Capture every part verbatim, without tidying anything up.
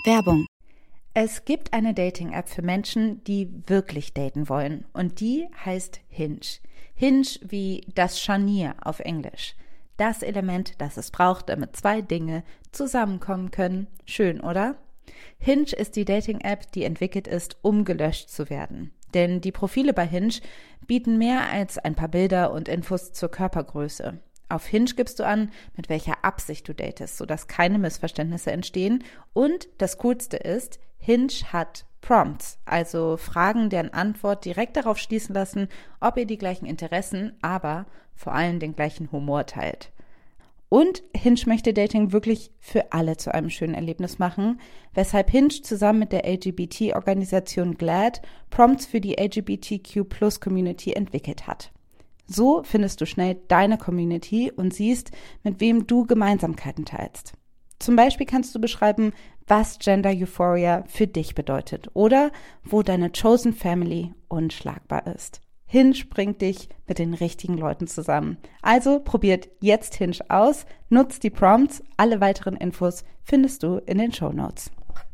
Werbung. Es gibt eine Dating-App für Menschen, die wirklich daten wollen. Und die heißt Hinge. Hinge wie das Scharnier auf Englisch. Das Element, das es braucht, damit zwei Dinge zusammenkommen können. Schön, oder? Hinge ist die Dating-App, die entwickelt ist, um gelöscht zu werden. Denn die Profile bei Hinge bieten mehr als ein paar Bilder und Infos zur Körpergröße. Auf Hinge gibst du an, mit welcher Absicht du datest, sodass keine Missverständnisse entstehen. Und das Coolste ist, Hinge hat Prompts, also Fragen, deren Antwort direkt darauf schließen lassen, ob ihr die gleichen Interessen, aber vor allem den gleichen Humor teilt. Und Hinge möchte Dating wirklich für alle zu einem schönen Erlebnis machen, weshalb Hinge zusammen mit der L G B T-Organisation GLAAD Prompts für die L G B T Q Plus Community entwickelt hat. So findest du schnell deine Community und siehst, mit wem du Gemeinsamkeiten teilst. Zum Beispiel kannst du beschreiben, was Gender Euphoria für dich bedeutet oder wo deine Chosen Family unschlagbar ist. Hinge bringt dich mit den richtigen Leuten zusammen. Also probiert jetzt Hinge aus, nutzt die Prompts. Alle weiteren Infos findest du in den Shownotes.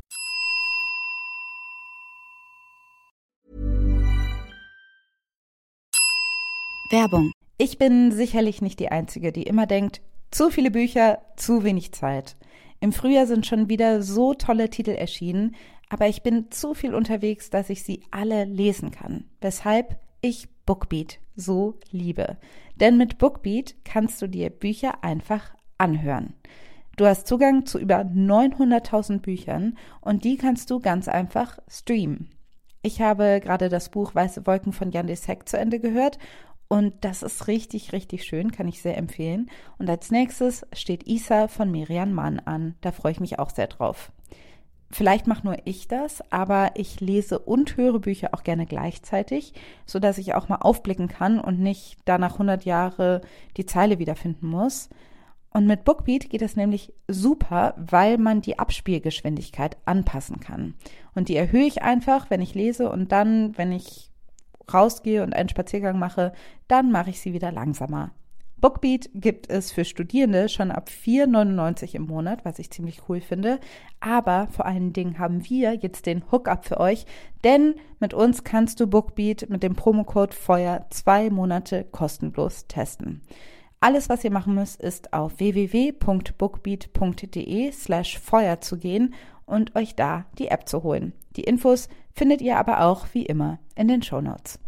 Werbung. Ich bin sicherlich nicht die Einzige, die immer denkt, zu viele Bücher, zu wenig Zeit. Im Frühjahr sind schon wieder so tolle Titel erschienen, aber ich bin zu viel unterwegs, dass ich sie alle lesen kann. Weshalb ich Bookbeat so liebe. Denn mit Bookbeat kannst du dir Bücher einfach anhören. Du hast Zugang zu über neunhunderttausend Büchern und die kannst du ganz einfach streamen. Ich habe gerade das Buch Weiße Wolken von Jan Lissek zu Ende gehört und das ist richtig, richtig schön, kann ich sehr empfehlen. Und als nächstes steht Isa von Merian Mann an. Da freue ich mich auch sehr drauf. Vielleicht mache nur ich das, aber ich lese und höre Bücher auch gerne gleichzeitig, sodass ich auch mal aufblicken kann und nicht danach hundert Jahre die Zeile wiederfinden muss. Und mit Bookbeat geht es nämlich super, weil man die Abspielgeschwindigkeit anpassen kann. Und die erhöhe ich einfach, wenn ich lese und dann, wenn ich rausgehe und einen Spaziergang mache, dann mache ich sie wieder langsamer. Bookbeat gibt es für Studierende schon ab vier neunundneunzig im Monat, was ich ziemlich cool finde. Aber vor allen Dingen haben wir jetzt den Hookup für euch, denn mit uns kannst du Bookbeat mit dem Promocode Feuer zwei Monate kostenlos testen. Alles, was ihr machen müsst, ist auf w w w punkt bookbeat punkt d e slash Feuer zu gehen und euch da die App zu holen. Die Infos findet ihr aber auch wie immer in den Shownotes.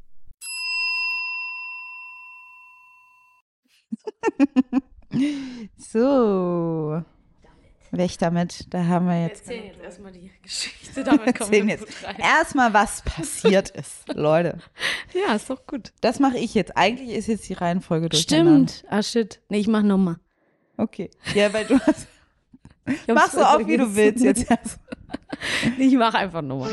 So, weg damit, da haben wir jetzt. Wir erzählen jetzt erstmal die Geschichte, damit kommen wir jetzt gut rein. Erstmal, was passiert ist, Leute. Ja, ist doch gut. Das mache ich jetzt. Eigentlich ist jetzt die Reihenfolge durcheinander. Stimmt, ah shit. Nee, ich mach nochmal. Okay, ja, weil du hast. Mach so oft, wie du willst jetzt. Nee, ich mach einfach nochmal.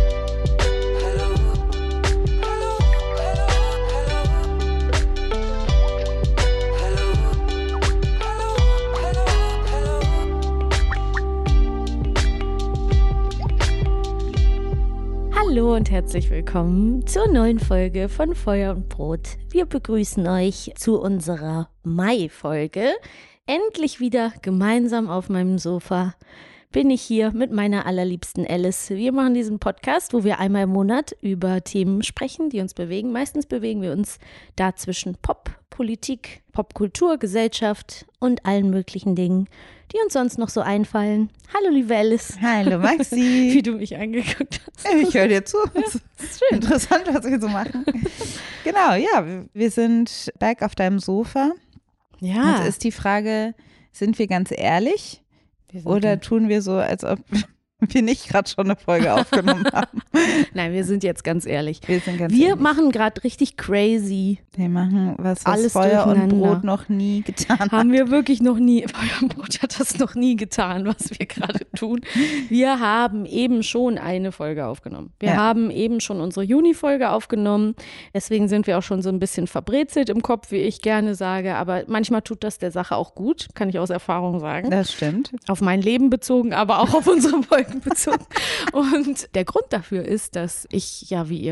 Hallo und herzlich willkommen zur neuen Folge von Feuer und Brot. Wir begrüßen euch zu unserer Mai-Folge. Endlich wieder gemeinsam auf meinem Sofa bin ich hier mit meiner allerliebsten Alice. Wir machen diesen Podcast, wo wir einmal im Monat über Themen sprechen, die uns bewegen. Meistens bewegen wir uns da zwischen Pop, Politik, Popkultur, Gesellschaft und allen möglichen Dingen, die uns sonst noch so einfallen. Hallo, liebe Alice. Hallo, Maxi. Wie du mich angeguckt hast. Ich höre dir zu. Ja, das ist schön. Interessant, was wir so machen. Genau, ja, wir sind back auf deinem Sofa. Ja. Jetzt ist die Frage, sind wir ganz ehrlich oder tun wir so, als ob wir nicht gerade schon eine Folge aufgenommen haben? Nein, wir sind jetzt ganz ehrlich. Wir sind ganz Wir ehrlich. machen gerade richtig crazy. Wir machen was, was Alles Feuer und durcheinander. Brot noch nie getan hat. Haben wir wirklich noch nie, Feuer und Brot hat das noch nie getan, was wir gerade tun. Wir haben eben schon eine Folge aufgenommen. Wir Ja. haben eben schon unsere Juni-Folge aufgenommen. Deswegen sind wir auch schon so ein bisschen verbrezelt im Kopf, wie ich gerne sage. Aber manchmal tut das der Sache auch gut, kann ich aus Erfahrung sagen. Das stimmt. Auf mein Leben bezogen, aber auch auf unsere Folgen bezogen. Und der Grund dafür ist, dass ich ja, wie ihr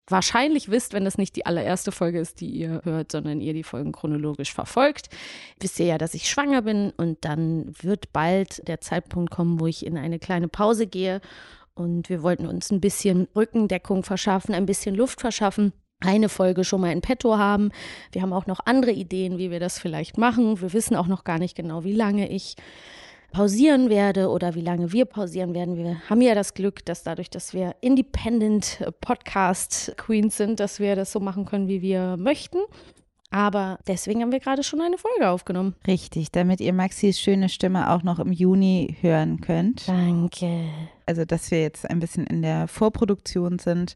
wahrscheinlich wisst, wenn das nicht die allererste Folge ist, die ihr hört, sondern ihr die Folgen chronologisch verfolgt, wisst ihr ja, dass ich schwanger bin und dann wird bald der Zeitpunkt kommen, wo ich in eine kleine Pause gehe und wir wollten uns ein bisschen Rückendeckung verschaffen, ein bisschen Luft verschaffen, eine Folge schon mal in petto haben. Wir haben auch noch andere Ideen, wie wir das vielleicht machen. Wir wissen auch noch gar nicht genau, wie lange ich pausieren werde oder wie lange wir pausieren werden. Wir haben ja das Glück, dass dadurch, dass wir Independent Podcast Queens sind, dass wir das so machen können, wie wir möchten. Aber deswegen haben wir gerade schon eine Folge aufgenommen. Richtig, damit ihr Maxis schöne Stimme auch noch im Juni hören könnt. Danke. Also, dass wir jetzt ein bisschen in der Vorproduktion sind.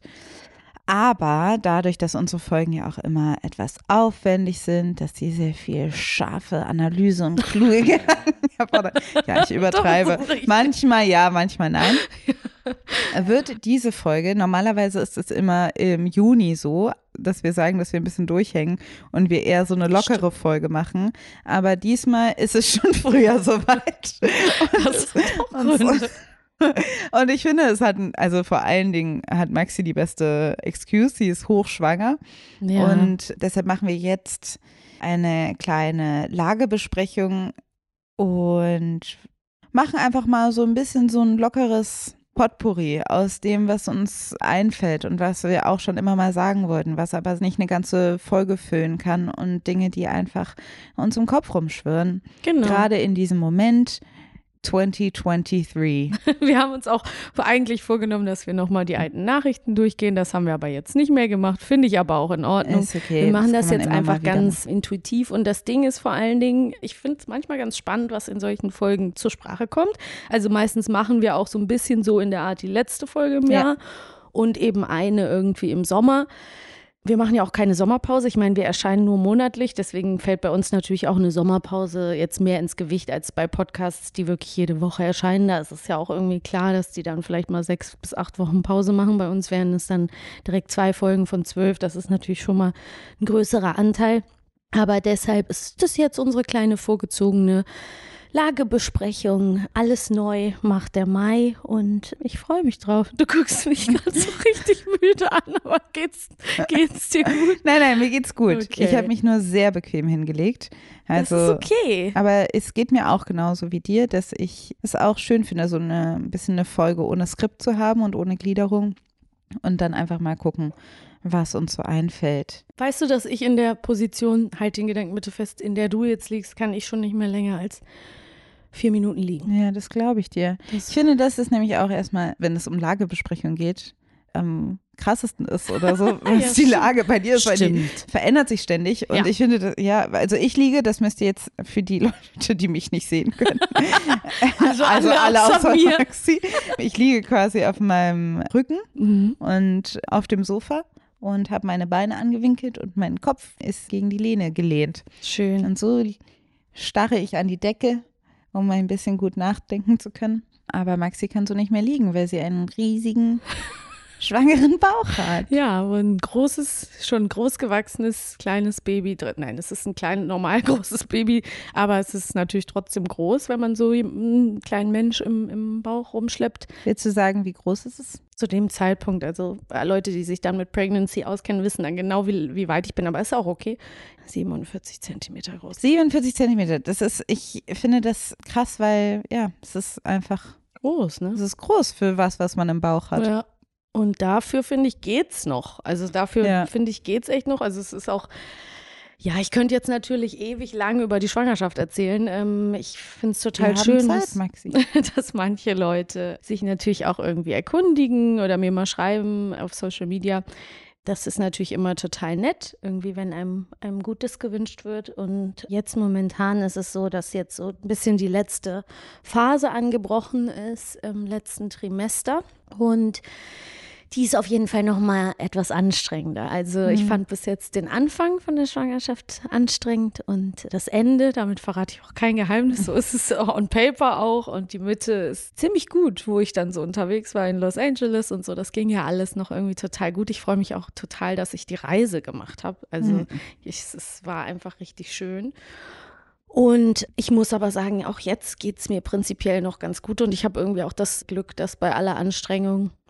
Aber dadurch, dass unsere Folgen ja auch immer etwas aufwendig sind, dass die sehr viel scharfe Analyse und kluge ja, ich übertreibe. Manchmal ja, manchmal nein. Wird diese Folge, normalerweise ist es immer im Juni so, dass wir sagen, dass wir ein bisschen durchhängen und wir eher so eine lockere Folge machen. Aber diesmal ist es schon früher soweit. Und das ist auch Gründe. Und ich finde, es hat, also vor allen Dingen hat Maxi die beste Excuse, sie ist hochschwanger. Ja. Und deshalb machen wir jetzt eine kleine Lagebesprechung und machen einfach mal so ein bisschen so ein lockeres Potpourri aus dem, was uns einfällt und was wir auch schon immer mal sagen wollten, was aber nicht eine ganze Folge füllen kann und Dinge, die einfach uns im Kopf rumschwirren. Genau. Gerade in diesem Moment. zwanzig dreiundzwanzig. Wir haben uns auch eigentlich vorgenommen, dass wir nochmal die alten Nachrichten durchgehen. Das haben wir aber jetzt nicht mehr gemacht. Finde ich aber auch in Ordnung. Ist okay. Wir machen das, das jetzt einfach ganz intuitiv. Und das Ding ist vor allen Dingen, ich finde es manchmal ganz spannend, was in solchen Folgen zur Sprache kommt. Also meistens machen wir auch so ein bisschen so in der Art die letzte Folge im Jahr ja. und eben eine irgendwie im Sommer. Wir machen ja auch keine Sommerpause. Ich meine, wir erscheinen nur monatlich. Deswegen fällt bei uns natürlich auch eine Sommerpause jetzt mehr ins Gewicht als bei Podcasts, die wirklich jede Woche erscheinen. Da ist es ja auch irgendwie klar, dass die dann vielleicht mal sechs bis acht Wochen Pause machen. Bei uns wären es dann direkt zwei Folgen von zwölf. Das ist natürlich schon mal ein größerer Anteil. Aber deshalb ist das jetzt unsere kleine vorgezogene Lagebesprechung. Alles neu macht der Mai und ich freue mich drauf. Du guckst mich gerade so richtig müde an, aber geht's, geht's dir gut? Nein, nein, mir geht's gut. Okay. Ich habe mich nur sehr bequem hingelegt. Also, das ist okay. Aber es geht mir auch genauso wie dir, dass ich es auch schön finde, so eine, ein bisschen eine Folge ohne Skript zu haben und ohne Gliederung und dann einfach mal gucken, was uns so einfällt. Weißt du, dass ich in der Position, halt den Gedanken bitte fest, in der du jetzt liegst, kann ich schon nicht mehr länger als vier Minuten liegen. Ja, das glaube ich dir. Das ich finde, das ist nämlich auch erstmal, wenn es um Lagebesprechung geht, am krassesten ist oder so, was ja, die Lage bei dir ist, weil die verändert sich ständig. Und ja. ich finde, das, ja, also ich liege, das müsst ihr jetzt für die Leute, die mich nicht sehen können. Also, also alle, alle außer mir. Maxi. Ich liege quasi auf meinem Rücken mhm. und auf dem Sofa und habe meine Beine angewinkelt und mein Kopf ist gegen die Lehne gelehnt. Schön. Und so starre ich an die Decke, um ein bisschen gut nachdenken zu können. Aber Maxi kann so nicht mehr liegen, weil sie einen riesigen schwangeren Bauch hat. Ja, aber ein großes, schon großgewachsenes, kleines Baby drin. Nein, es ist ein klein, normal großes Baby, aber es ist natürlich trotzdem groß, wenn man so einen kleinen Mensch im, im Bauch rumschleppt. Willst du sagen, wie groß ist es? Zu dem Zeitpunkt, also Leute, die sich dann mit Pregnancy auskennen, wissen dann genau, wie, wie weit ich bin, aber ist auch okay. siebenundvierzig Zentimeter groß. siebenundvierzig Zentimeter, das ist, ich finde das krass, weil, ja, es ist einfach groß, ne? Es ist groß für was, was man im Bauch hat. Ja. Und dafür, finde ich, geht's noch. Also dafür, ja. finde ich, geht's echt noch. Also es ist auch, ja, ich könnte jetzt natürlich ewig lang über die Schwangerschaft erzählen. Ähm, ich finde es total Wir schön, haben Zeit, dass, Maxi. dass manche Leute sich natürlich auch irgendwie erkundigen oder mir mal schreiben auf Social Media. Das ist natürlich immer total nett, irgendwie, wenn einem, einem Gutes gewünscht wird. Und jetzt momentan ist es so, dass jetzt so ein bisschen die letzte Phase angebrochen ist im letzten Trimester. Und die ist auf jeden Fall noch mal etwas anstrengender. Also mhm. ich fand bis jetzt den Anfang von der Schwangerschaft anstrengend und das Ende, damit verrate ich auch kein Geheimnis, so ist es on paper auch. Und die Mitte ist ziemlich gut, wo ich dann so unterwegs war in Los Angeles und so. Das ging ja alles noch irgendwie total gut. Ich freue mich auch total, dass ich die Reise gemacht habe. Also mhm. ich, es war einfach richtig schön. Und ich muss aber sagen, auch jetzt geht es mir prinzipiell noch ganz gut und ich habe irgendwie auch das Glück, dass bei aller Anstrengung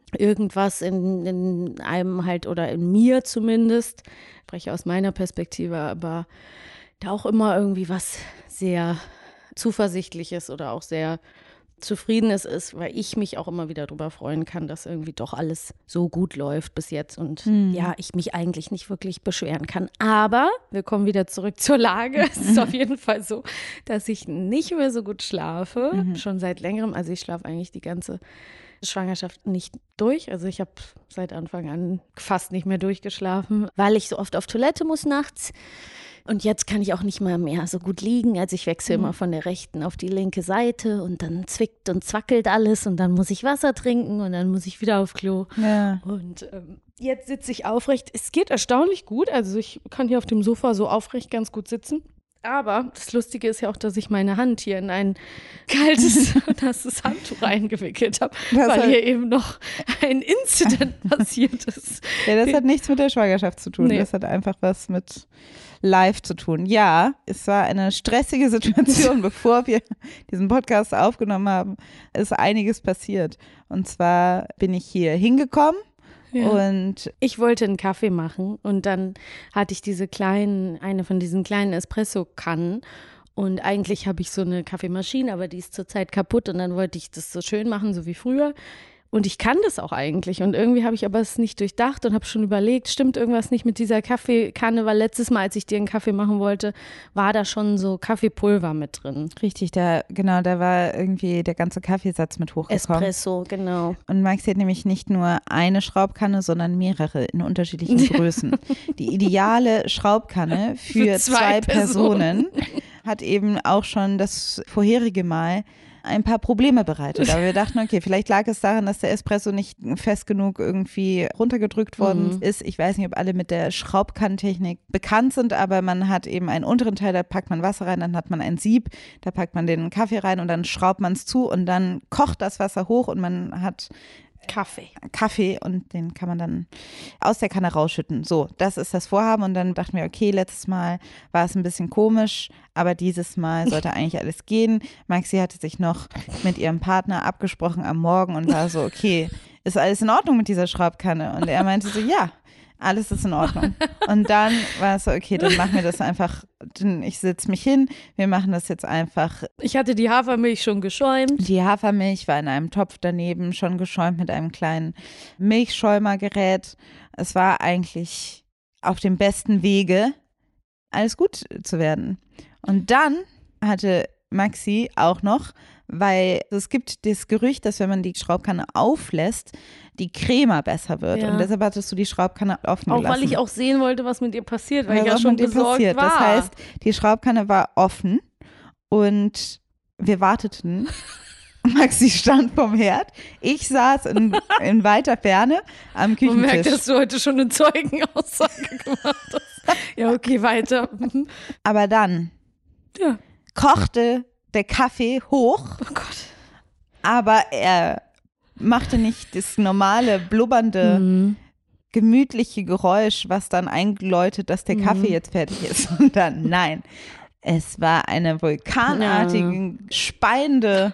irgendwas in, in einem halt oder in mir zumindest, ich spreche aus meiner Perspektive, aber da auch immer irgendwie was sehr Zuversichtliches oder auch sehr Zufriedenes ist, weil ich mich auch immer wieder darüber freuen kann, dass irgendwie doch alles so gut läuft bis jetzt und hm. ja, ich mich eigentlich nicht wirklich beschweren kann. Aber wir kommen wieder zurück zur Lage. Es ist auf jeden Fall so, dass ich nicht mehr so gut schlafe, mhm. schon seit längerem. Also ich schlafe eigentlich die ganze Schwangerschaft nicht durch. Also ich habe seit Anfang an fast nicht mehr durchgeschlafen, weil ich so oft auf Toilette muss nachts. Und jetzt kann ich auch nicht mal mehr so gut liegen. Also ich wechsle mhm. immer von der rechten auf die linke Seite und dann zwickt und zwackelt alles und dann muss ich Wasser trinken und dann muss ich wieder auf Klo. Ja. Und ähm, jetzt sitze ich aufrecht. Es geht erstaunlich gut. Also ich kann hier auf dem Sofa so aufrecht ganz gut sitzen. Aber das Lustige ist ja auch, dass ich meine Hand hier in ein kaltes, nasses Handtuch eingewickelt habe, das weil hier eben noch ein Incident passiert ist. Ja, das hat nichts mit der Schwangerschaft zu tun. Nee. Das hat einfach was mit live zu tun. Ja, es war eine stressige Situation, bevor wir diesen Podcast aufgenommen haben, ist einiges passiert. Und zwar bin ich hier hingekommen. Ja. Und ich wollte einen Kaffee machen und dann hatte ich diese kleinen, eine von diesen kleinen Espresso-Kannen und eigentlich habe ich so eine Kaffeemaschine, aber die ist zurzeit kaputt und dann wollte ich das so schön machen, so wie früher. Und ich kann das auch eigentlich und irgendwie habe ich aber es nicht durchdacht und habe schon überlegt, stimmt irgendwas nicht mit dieser Kaffeekanne, weil letztes Mal, als ich dir einen Kaffee machen wollte, war da schon so Kaffeepulver mit drin. Richtig, da genau, da war irgendwie der ganze Kaffeesatz mit hochgekommen. Espresso, genau. Und Maxi hat nämlich nicht nur eine Schraubkanne, sondern mehrere in unterschiedlichen Größen. Die ideale Schraubkanne für, für zwei, zwei Personen. Personen hat eben auch schon das vorherige Mal ein paar Probleme bereitet. Aber wir dachten, okay, vielleicht lag es daran, dass der Espresso nicht fest genug irgendwie runtergedrückt worden mhm. ist. Ich weiß nicht, ob alle mit der Schraubkannentechnik bekannt sind, aber man hat eben einen unteren Teil, da packt man Wasser rein, dann hat man ein Sieb, da packt man den Kaffee rein und dann schraubt man es zu und dann kocht das Wasser hoch und man hat Kaffee. Kaffee und den kann man dann aus der Kanne rausschütten. So, das ist das Vorhaben und dann dachten wir, okay, letztes Mal war es ein bisschen komisch, aber dieses Mal sollte eigentlich alles gehen. Maxi hatte sich noch mit ihrem Partner abgesprochen am Morgen und war so, okay, ist alles in Ordnung mit dieser Schraubkanne? Und er meinte so, ja, alles ist in Ordnung. Und dann war es so, okay, dann machen wir das einfach, ich setze mich hin, wir machen das jetzt einfach. Ich hatte die Hafermilch schon geschäumt. Die Hafermilch war in einem Topf daneben, schon geschäumt mit einem kleinen Milchschäumergerät. Es war eigentlich auf dem besten Wege, alles gut zu werden. Und dann hatte Maxi auch noch, weil es gibt das Gerücht, dass wenn man die Schraubkanne auflässt, die Crema besser wird. Ja. Und deshalb hattest du die Schraubkanne offen auch gelassen. Auch weil ich auch sehen wollte, was mit ihr passiert, weil ja, ich ja schon besorgt passiert. war. Das heißt, die Schraubkanne war offen und wir warteten. Maxi stand vom Herd. Ich saß in, in weiter Ferne am Küchentisch. Man merkt, dass du heute schon eine Zeugenaussage gemacht hast. Ja, okay, weiter. Aber dann ja. kochte der Kaffee hoch. Oh Gott. Aber er machte nicht das normale, blubbernde, mhm. gemütliche Geräusch, was dann einläutet, dass der Kaffee mhm. jetzt fertig ist. Und dann, nein, es war eine vulkanartige, ja. speiende,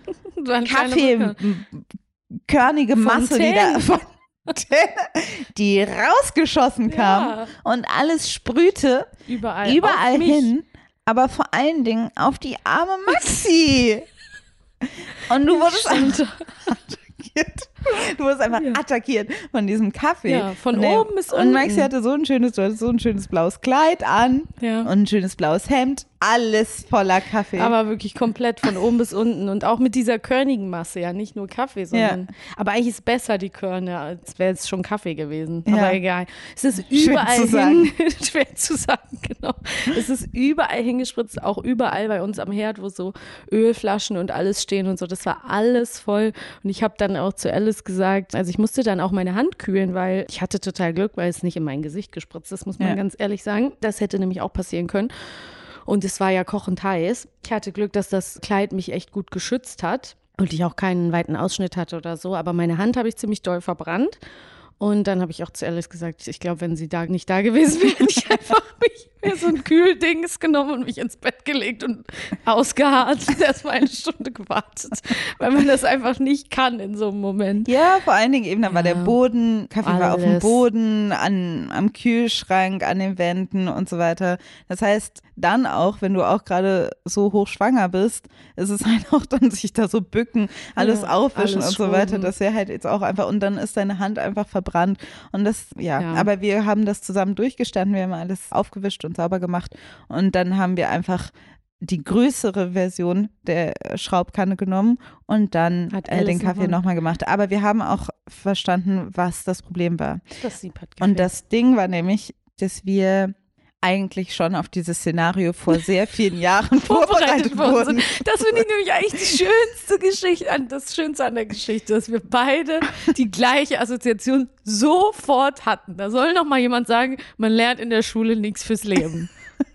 Kaffeekörnige Masse, die da von die rausgeschossen kam ja. und alles sprühte überall, überall hin, aber vor allen Dingen auf die arme Maxi. Und du wurdest einfach attackiert. Du wurdest einfach ja. attackiert von diesem Kaffee. Ja, von und oben bis unten. Und Maxi hatte so ein schönes, du hattest so ein schönes blaues Kleid an ja. und ein schönes blaues Hemd. Alles voller Kaffee. Aber wirklich komplett von oben bis unten und auch mit dieser körnigen Masse, ja, nicht nur Kaffee, sondern, ja. aber eigentlich ist besser die Körner, als wäre es schon Kaffee gewesen. Ja. Aber egal. Es ist überall schwer hin, zu sagen. schwer zu sagen, genau. Es ist überall hingespritzt, auch überall bei uns am Herd, wo so Ölflaschen und alles stehen und so. Das war alles voll und ich habe dann auch zu Alice gesagt, also ich musste dann auch meine Hand kühlen, weil ich hatte total Glück, weil es nicht in mein Gesicht gespritzt ist, muss man ja. ganz ehrlich sagen. Das hätte nämlich auch passieren können. Und es war ja kochend heiß. Ich hatte Glück, dass das Kleid mich echt gut geschützt hat und ich auch keinen weiten Ausschnitt hatte oder so. Aber meine Hand habe ich ziemlich doll verbrannt. Und dann habe ich auch zu Alice gesagt, ich glaube, wenn sie da nicht da gewesen wäre, hätte ich einfach mich mir so ein Kühldings genommen und mich ins Bett gelegt und ausgeharrt. Erst mal eine Stunde gewartet, weil man das einfach nicht kann in so einem Moment. Ja, vor allen Dingen eben, dann ja, war der Boden, Kaffee alles. war auf dem Boden, an, am Kühlschrank, an den Wänden und so weiter. Das heißt, dann auch, wenn du auch gerade so hochschwanger bist, ist es halt auch dann sich da so bücken, alles ja, aufwischen alles und so weiter. Das wäre halt jetzt auch einfach, und dann ist deine Hand einfach verbrannt. Und das, ja. ja, aber wir haben das zusammen durchgestanden, wir haben alles aufgewischt und sauber gemacht und dann haben wir einfach die größere Version der Schraubkanne genommen und dann äh, den Kaffee nochmal gemacht. Aber wir haben auch verstanden, was das Problem war. Das Sieb hat gefehlt. Und das Ding war nämlich, dass wir eigentlich schon auf dieses Szenario vor sehr vielen Jahren vorbereitet, vorbereitet wurden. Das finde ich nämlich eigentlich die schönste Geschichte, das Schönste an der Geschichte, dass wir beide die gleiche Assoziation sofort hatten. Da soll noch mal jemand sagen, man lernt in der Schule nichts fürs Leben.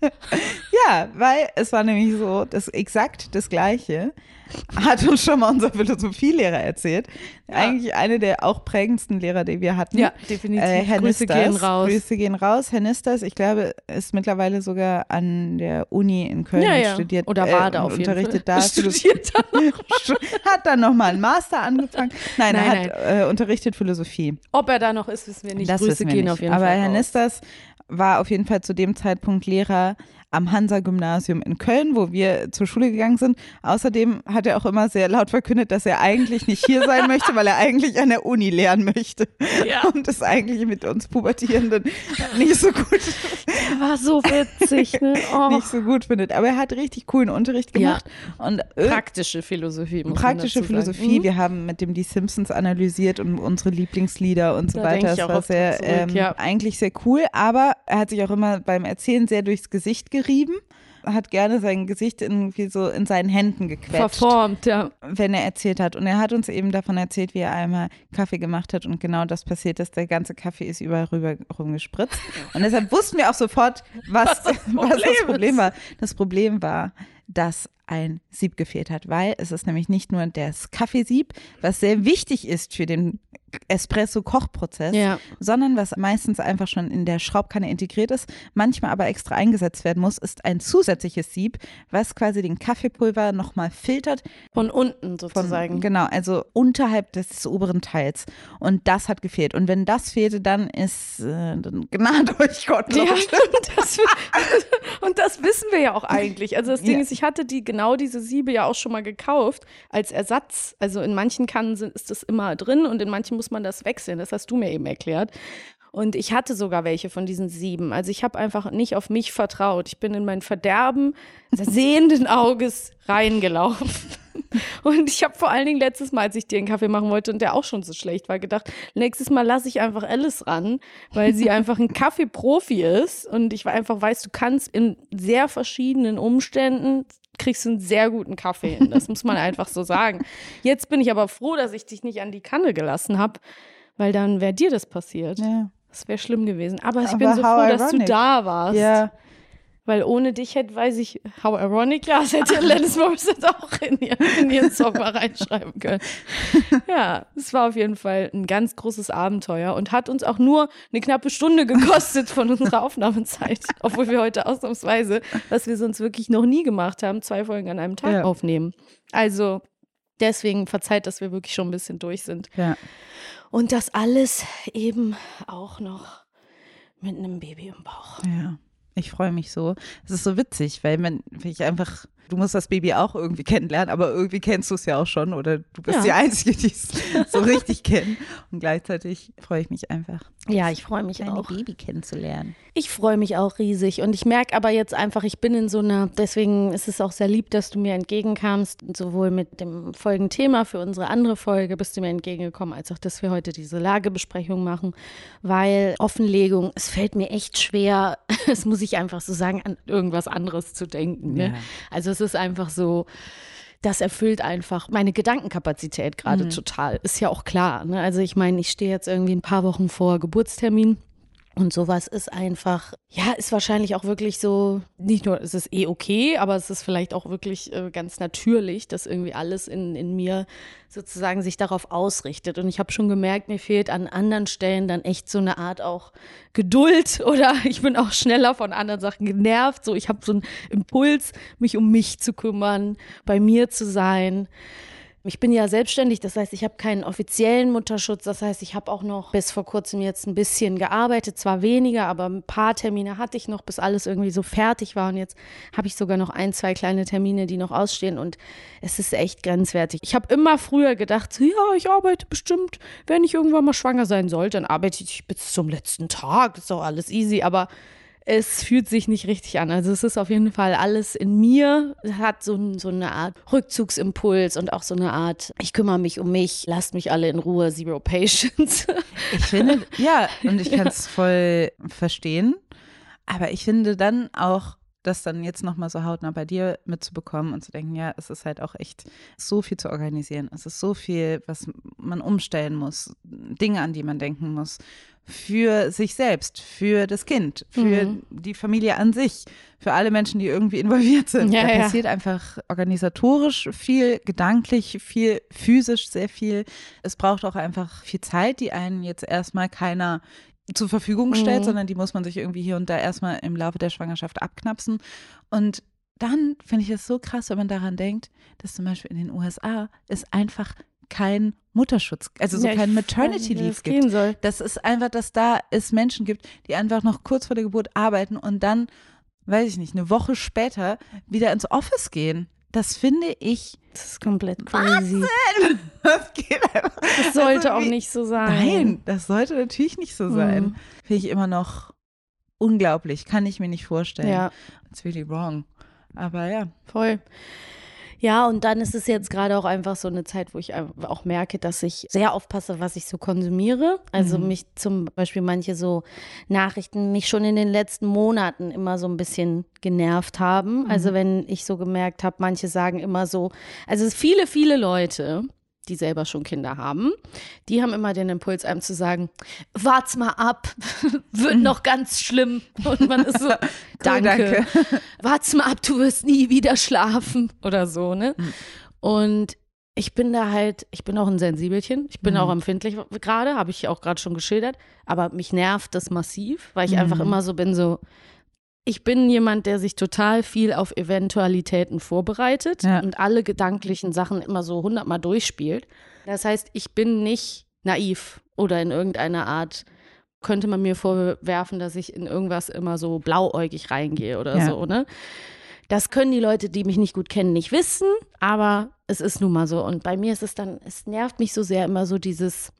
Ja, weil es war nämlich so, das exakt das Gleiche hat uns schon mal unser Philosophielehrer erzählt. Ja. Eigentlich eine der auch prägendsten Lehrer, die wir hatten. Ja, definitiv. Äh, Herr Grüße Nistas, gehen raus. Grüße gehen raus. Herr Nistas, ich glaube, ist mittlerweile sogar an der Uni in Köln ja, ja. studiert. Oder war äh, da auf jeden unterrichtet Fall. Da. Studiert da Hat dann nochmal einen Master angefangen. Nein, nein er nein. hat äh, unterrichtet Philosophie. Ob er da noch ist, wissen wir nicht. Das Grüße wir gehen nicht. auf jeden Aber Fall Herr raus. Nistas war auf jeden Fall zu dem Zeitpunkt Lehrer am Hansa-Gymnasium in Köln, wo wir zur Schule gegangen sind. Außerdem hat er auch immer sehr laut verkündet, dass er eigentlich nicht hier sein möchte, weil er eigentlich an der Uni lernen möchte. Ja. Und das eigentlich mit uns Pubertierenden nicht so gut Der war so witzig, ne? Oh. nicht so gut findet. Aber er hat richtig coolen Unterricht gemacht. Ja. Und praktische Philosophie, muss Praktische man dazu Philosophie. sagen. Wir haben mit dem die Simpsons analysiert und unsere Lieblingslieder und so Da weiter. denke ich Das auch war oft sehr, dran zurück, ähm, ja. eigentlich sehr cool. Aber er hat sich auch immer beim Erzählen sehr durchs Gesicht gerieben. Hat gerne sein Gesicht irgendwie so in seinen Händen gequetscht. Verformt, ja. Wenn er erzählt hat. Und er hat uns eben davon erzählt, wie er einmal Kaffee gemacht hat und genau das passiert ist. Der ganze Kaffee ist überall rüber rumgespritzt. Und deshalb wussten wir auch sofort, was, was, das, Problem was das Problem war. Das Problem war, dass ein Sieb gefehlt hat, weil es ist nämlich nicht nur das Kaffeesieb, was sehr wichtig ist für den Espresso-Kochprozess, ja. sondern was meistens einfach schon in der Schraubkanne integriert ist, manchmal aber extra eingesetzt werden muss, ist ein zusätzliches Sieb, was quasi den Kaffeepulver nochmal filtert. Von unten sozusagen. Von, genau, also unterhalb des oberen Teils. Und das hat gefehlt. Und wenn das fehlte, dann ist, äh, dann gnade euch Gott. Ja, das, und das wissen wir ja auch eigentlich. Also das Ding ja. ist, ich hatte die genau diese Siebe ja auch schon mal gekauft als Ersatz. Also in manchen Kannen sind, ist das immer drin und in manchen muss man das wechseln. Das hast du mir eben erklärt. Und ich hatte sogar welche von diesen Sieben. Also ich habe einfach nicht auf mich vertraut. Ich bin in mein Verderben sehenden Auges reingelaufen. Und ich habe vor allen Dingen letztes Mal, als ich dir einen Kaffee machen wollte und der auch schon so schlecht war, gedacht, nächstes Mal lasse ich einfach Alice ran, weil sie einfach ein Kaffeeprofi ist. Und ich einfach weiß, du kannst in sehr verschiedenen Umständen kriegst du einen sehr guten Kaffee hin. Das muss man einfach so sagen. Jetzt bin ich aber froh, dass ich dich nicht an die Kanne gelassen habe, weil dann wäre dir das passiert. Ja. Das wäre schlimm gewesen. Aber ich aber bin so froh, ironic. dass du da warst. Ja. Weil ohne dich hätte, weiß ich, how ironic, ja, das hätte Alanis Morissette auch in, ihr, in ihren Song mal reinschreiben können. Ja, es war auf jeden Fall ein ganz großes Abenteuer und hat uns auch nur eine knappe Stunde gekostet von unserer Aufnahmezeit. Obwohl wir heute ausnahmsweise, was wir sonst wirklich noch nie gemacht haben, zwei Folgen an einem Tag ja. aufnehmen. Also deswegen verzeiht, dass wir wirklich schon ein bisschen durch sind. Ja. Und das alles eben auch noch mit einem Baby im Bauch. Ja. Ich freue mich so. Es ist so witzig, weil man, weil ich einfach, du musst das Baby auch irgendwie kennenlernen, aber irgendwie kennst du es ja auch schon oder du bist ja. die Einzige, die es so richtig kennt. Und gleichzeitig freue ich mich einfach, ja, ich freue mich deine auch, Baby kennenzulernen. Ich freue mich auch riesig und ich merke aber jetzt einfach, ich bin in so einer, deswegen ist es auch sehr lieb, dass du mir entgegenkamst, sowohl mit dem Folgenthema für unsere andere Folge bist du mir entgegengekommen, als auch, dass wir heute diese Lagebesprechung machen, weil Offenlegung, es fällt mir echt schwer, das muss ich einfach so sagen, an irgendwas anderes zu denken. Ne? Ja. Also es ist einfach so, das erfüllt einfach meine Gedankenkapazität gerade mhm. total. Ist ja auch klar. Ne? Also ich meine, ich stehe jetzt irgendwie ein paar Wochen vor Geburtstermin Und sowas ist einfach, ja, ist wahrscheinlich auch wirklich so, nicht nur ist es eh okay, aber es ist vielleicht auch wirklich äh, ganz natürlich, dass irgendwie alles in, in mir sozusagen sich darauf ausrichtet. Und ich habe schon gemerkt, mir fehlt an anderen Stellen dann echt so eine Art auch Geduld oder ich bin auch schneller von anderen Sachen genervt. So, ich habe so einen Impuls, mich um mich zu kümmern, bei mir zu sein. Ich bin ja selbstständig, das heißt, ich habe keinen offiziellen Mutterschutz, das heißt, ich habe auch noch bis vor kurzem jetzt ein bisschen gearbeitet, zwar weniger, aber ein paar Termine hatte ich noch, bis alles irgendwie so fertig war und jetzt habe ich sogar noch ein, zwei kleine Termine, die noch ausstehen und es ist echt grenzwertig. Ich habe immer früher gedacht, ja, ich arbeite bestimmt, wenn ich irgendwann mal schwanger sein sollte, dann arbeite ich bis zum letzten Tag, ist doch alles easy, aber es fühlt sich nicht richtig an. Also es ist auf jeden Fall alles in mir, hat so, so eine Art Rückzugsimpuls und auch so eine Art, ich kümmere mich um mich, lasst mich alle in Ruhe, zero patience. Ich finde, ja, und ich kann es ja. voll verstehen, aber ich finde dann auch, das dann jetzt nochmal so hautnah bei dir mitzubekommen und zu denken, ja, es ist halt auch echt so viel zu organisieren. Es ist so viel, was man umstellen muss, Dinge, an die man denken muss, für sich selbst, für das Kind, für mhm. die Familie an sich, für alle Menschen, die irgendwie involviert sind. Ja, da ja. passiert einfach organisatorisch viel, gedanklich viel, physisch sehr viel. Es braucht auch einfach viel Zeit, die einen jetzt erstmal keiner zur Verfügung stellt, mhm. sondern die muss man sich irgendwie hier und da erstmal im Laufe der Schwangerschaft abknapsen. Und dann finde ich es so krass, wenn man daran denkt, dass zum Beispiel in den U S A es einfach kein Mutterschutz, also so ja, kein Maternity Leave gibt. Soll. Das ist einfach, dass da es Menschen gibt, die einfach noch kurz vor der Geburt arbeiten und dann, weiß ich nicht, eine Woche später wieder ins Office gehen. Das finde ich Das ist komplett crazy. Wahnsinn! Das geht einfach. Das sollte also auch nicht so sein. Nein, das sollte natürlich nicht so sein. Mhm. Finde ich immer noch unglaublich. Kann ich mir nicht vorstellen. Ja. It's really wrong. Aber ja. Voll. Ja, und dann ist es jetzt gerade auch einfach so eine Zeit, wo ich auch merke, dass ich sehr aufpasse, was ich so konsumiere. Also mhm. mich zum Beispiel manche so Nachrichten mich schon in den letzten Monaten immer so ein bisschen genervt haben. Mhm. Also wenn ich so gemerkt habe, manche sagen immer so, also viele, viele Leute, die selber schon Kinder haben, die haben immer den Impuls, einem zu sagen, wart's mal ab, wird mhm. noch ganz schlimm. Und man ist so, danke, danke. Wart's mal ab, du wirst nie wieder schlafen oder so, ne? Mhm. Und ich bin da halt, ich bin auch ein Sensibelchen, ich bin mhm. auch empfindlich gerade, habe ich auch gerade schon geschildert, aber mich nervt das massiv, weil ich mhm. einfach immer so bin, so, ich bin jemand, der sich total viel auf Eventualitäten vorbereitet ja. und alle gedanklichen Sachen immer so hundertmal durchspielt. Das heißt, ich bin nicht naiv oder in irgendeiner Art könnte man mir vorwerfen, dass ich in irgendwas immer so blauäugig reingehe oder ja. so, ne? Das können die Leute, die mich nicht gut kennen, nicht wissen, aber es ist nun mal so. Und bei mir ist es dann, es nervt mich so sehr immer so dieses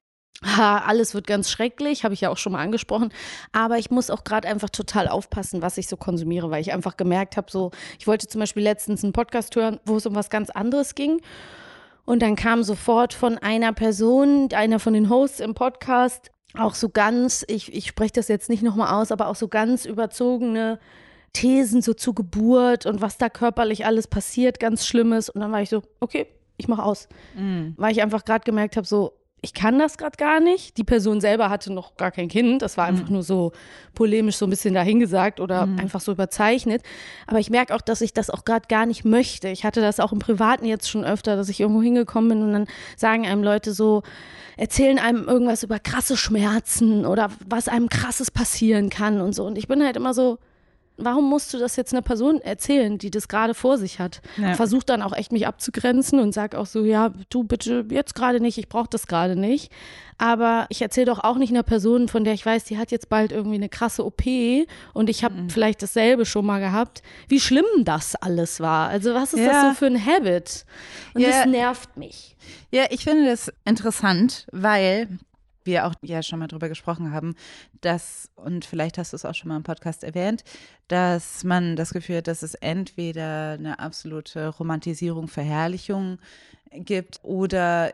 Ha, alles wird ganz schrecklich, habe ich ja auch schon mal angesprochen, aber ich muss auch gerade einfach total aufpassen, was ich so konsumiere, weil ich einfach gemerkt habe, so, ich wollte zum Beispiel letztens einen Podcast hören, wo es um was ganz anderes ging und dann kam sofort von einer Person, einer von den Hosts im Podcast, auch so ganz, ich, ich spreche das jetzt nicht nochmal aus, aber auch so ganz überzogene Thesen so zur Geburt und was da körperlich alles passiert, ganz Schlimmes und dann war ich so, okay, ich mache aus, mhm. weil ich einfach gerade gemerkt habe, so, ich kann das gerade gar nicht. Die Person selber hatte noch gar kein Kind. Das war einfach mhm. nur so polemisch so ein bisschen dahingesagt oder mhm. einfach so überzeichnet. Aber ich merke auch, dass ich das auch gerade gar nicht möchte. Ich hatte das auch im Privaten jetzt schon öfter, dass ich irgendwo hingekommen bin und dann sagen einem Leute so, erzählen einem irgendwas über krasse Schmerzen oder was einem krasses passieren kann und so. Und ich bin halt immer so, warum musst du das jetzt einer Person erzählen, die das gerade vor sich hat? Ja. Versuch dann auch echt mich abzugrenzen und sag auch so, ja, du bitte jetzt gerade nicht, ich brauche das gerade nicht. Aber ich erzähle doch auch nicht einer Person, von der ich weiß, die hat jetzt bald irgendwie eine krasse O P und ich habe mhm. vielleicht dasselbe schon mal gehabt, wie schlimm das alles war. Also was ist ja. das so für ein Habit? Und ja. das nervt mich. Ja, ich finde das interessant, weil wir auch ja schon mal drüber gesprochen haben, dass, und vielleicht hast du es auch schon mal im Podcast erwähnt, dass man das Gefühl hat, dass es entweder eine absolute Romantisierung, Verherrlichung gibt oder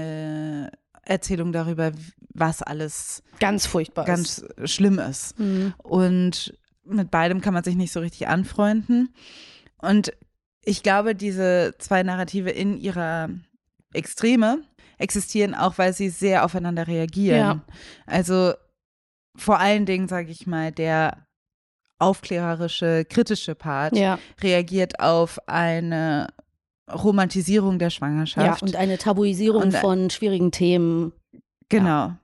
eine Erzählung darüber, was alles ganz furchtbar ganz ist. schlimm ist. Mhm. Und mit beidem kann man sich nicht so richtig anfreunden. Und ich glaube, diese zwei Narrative in ihrer Extreme existieren auch, weil sie sehr aufeinander reagieren. Ja. Also vor allen Dingen, sage ich mal, der aufklärerische, kritische Part ja. reagiert auf eine Romantisierung der Schwangerschaft. Ja, und eine Tabuisierung und, von schwierigen Themen. Genau. Ja.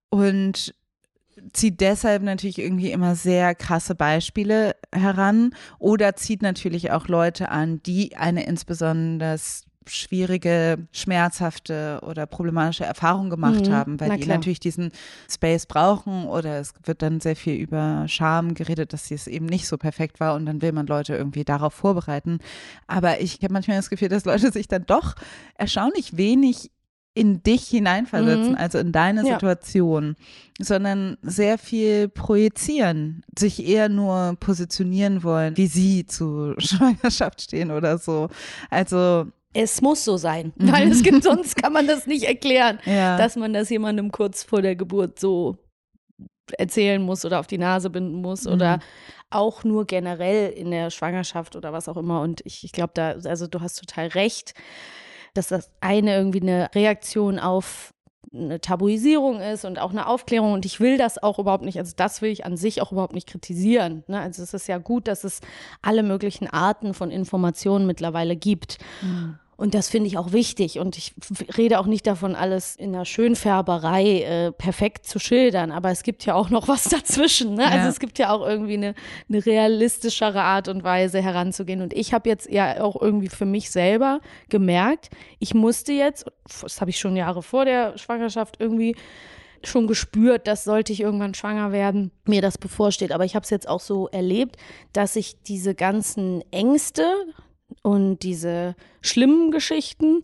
Und zieht deshalb natürlich irgendwie immer sehr krasse Beispiele heran oder zieht natürlich auch Leute an, die eine insbesondere schwierige, schmerzhafte oder problematische Erfahrung gemacht mhm, haben, weil die klar. natürlich diesen Space brauchen oder es wird dann sehr viel über Scham geredet, dass es eben nicht so perfekt war und dann will man Leute irgendwie darauf vorbereiten. Aber ich habe manchmal das Gefühl, dass Leute sich dann doch erstaunlich wenig in dich hineinversetzen, mhm. also in deine ja. Situation, sondern sehr viel projizieren, sich eher nur positionieren wollen, wie sie zu Schwangerschaft stehen oder so. Also es muss so sein, weil es gibt, sonst kann man das nicht erklären, ja. dass man das jemandem kurz vor der Geburt so erzählen muss oder auf die Nase binden muss mhm. oder auch nur generell in der Schwangerschaft oder was auch immer. Und ich, ich glaube, da, also du hast total recht, dass das eine irgendwie eine Reaktion auf eine Tabuisierung ist und auch eine Aufklärung und ich will das auch überhaupt nicht, also das will ich an sich auch überhaupt nicht kritisieren. Ne? Also es ist ja gut, dass es alle möglichen Arten von Informationen mittlerweile gibt. Mhm. Und das finde ich auch wichtig und ich rede auch nicht davon, alles in der Schönfärberei äh, perfekt zu schildern, aber es gibt ja auch noch was dazwischen. Ne? Ja. Also es gibt ja auch irgendwie eine, eine realistischere Art und Weise heranzugehen und ich habe jetzt ja auch irgendwie für mich selber gemerkt, ich musste jetzt, das habe ich schon Jahre vor der Schwangerschaft irgendwie schon gespürt, dass sollte ich irgendwann schwanger werden, mir das bevorsteht, aber ich habe es jetzt auch so erlebt, dass ich diese ganzen Ängste und diese schlimmen Geschichten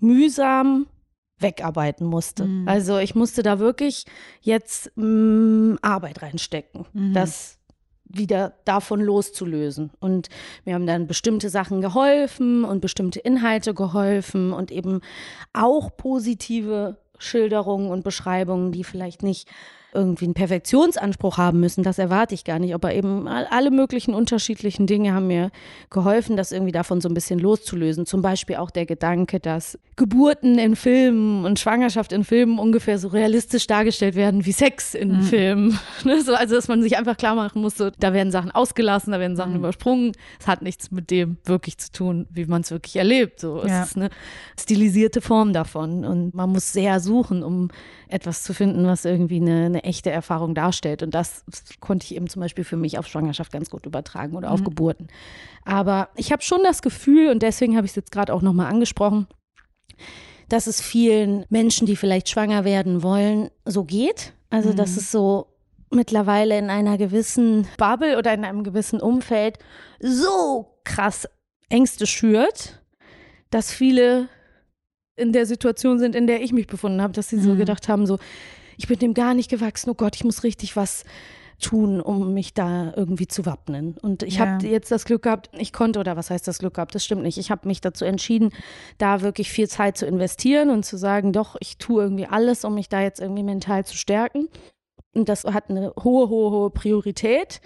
mühsam wegarbeiten musste. Mhm. Also ich musste da wirklich jetzt mh, Arbeit reinstecken, mhm. das wieder davon loszulösen. Und mir haben dann bestimmte Sachen geholfen und bestimmte Inhalte geholfen und eben auch positive Schilderungen und Beschreibungen, die vielleicht nicht irgendwie einen Perfektionsanspruch haben müssen, das erwarte ich gar nicht, aber eben alle möglichen unterschiedlichen Dinge haben mir geholfen, das irgendwie davon so ein bisschen loszulösen. Zum Beispiel auch der Gedanke, dass Geburten in Filmen und Schwangerschaft in Filmen ungefähr so realistisch dargestellt werden wie Sex in mhm. Filmen. So, also, dass man sich einfach klar machen muss, so, da werden Sachen ausgelassen, da werden Sachen mhm. übersprungen. Es hat nichts mit dem wirklich zu tun, wie man es wirklich erlebt. So, es ja. ist eine stilisierte Form davon und man muss sehr suchen, um etwas zu finden, was irgendwie eine, eine echte Erfahrung darstellt. Und das konnte ich eben zum Beispiel für mich auf Schwangerschaft ganz gut übertragen oder mhm. auf Geburten. Aber ich habe schon das Gefühl, und deswegen habe ich es jetzt gerade auch nochmal angesprochen, dass es vielen Menschen, die vielleicht schwanger werden wollen, so geht. Also, mhm. dass es so mittlerweile in einer gewissen Bubble oder in einem gewissen Umfeld so krass Ängste schürt, dass viele in der Situation sind, in der ich mich befunden habe, dass sie so mhm. gedacht haben, so, ich bin dem gar nicht gewachsen, oh Gott, ich muss richtig was tun, um mich da irgendwie zu wappnen. Und ich ja. habe jetzt das Glück gehabt, ich konnte, oder was heißt das Glück gehabt, das stimmt nicht, ich habe mich dazu entschieden, da wirklich viel Zeit zu investieren und zu sagen, doch, ich tue irgendwie alles, um mich da jetzt irgendwie mental zu stärken. Und das hat eine hohe, hohe, hohe Priorität.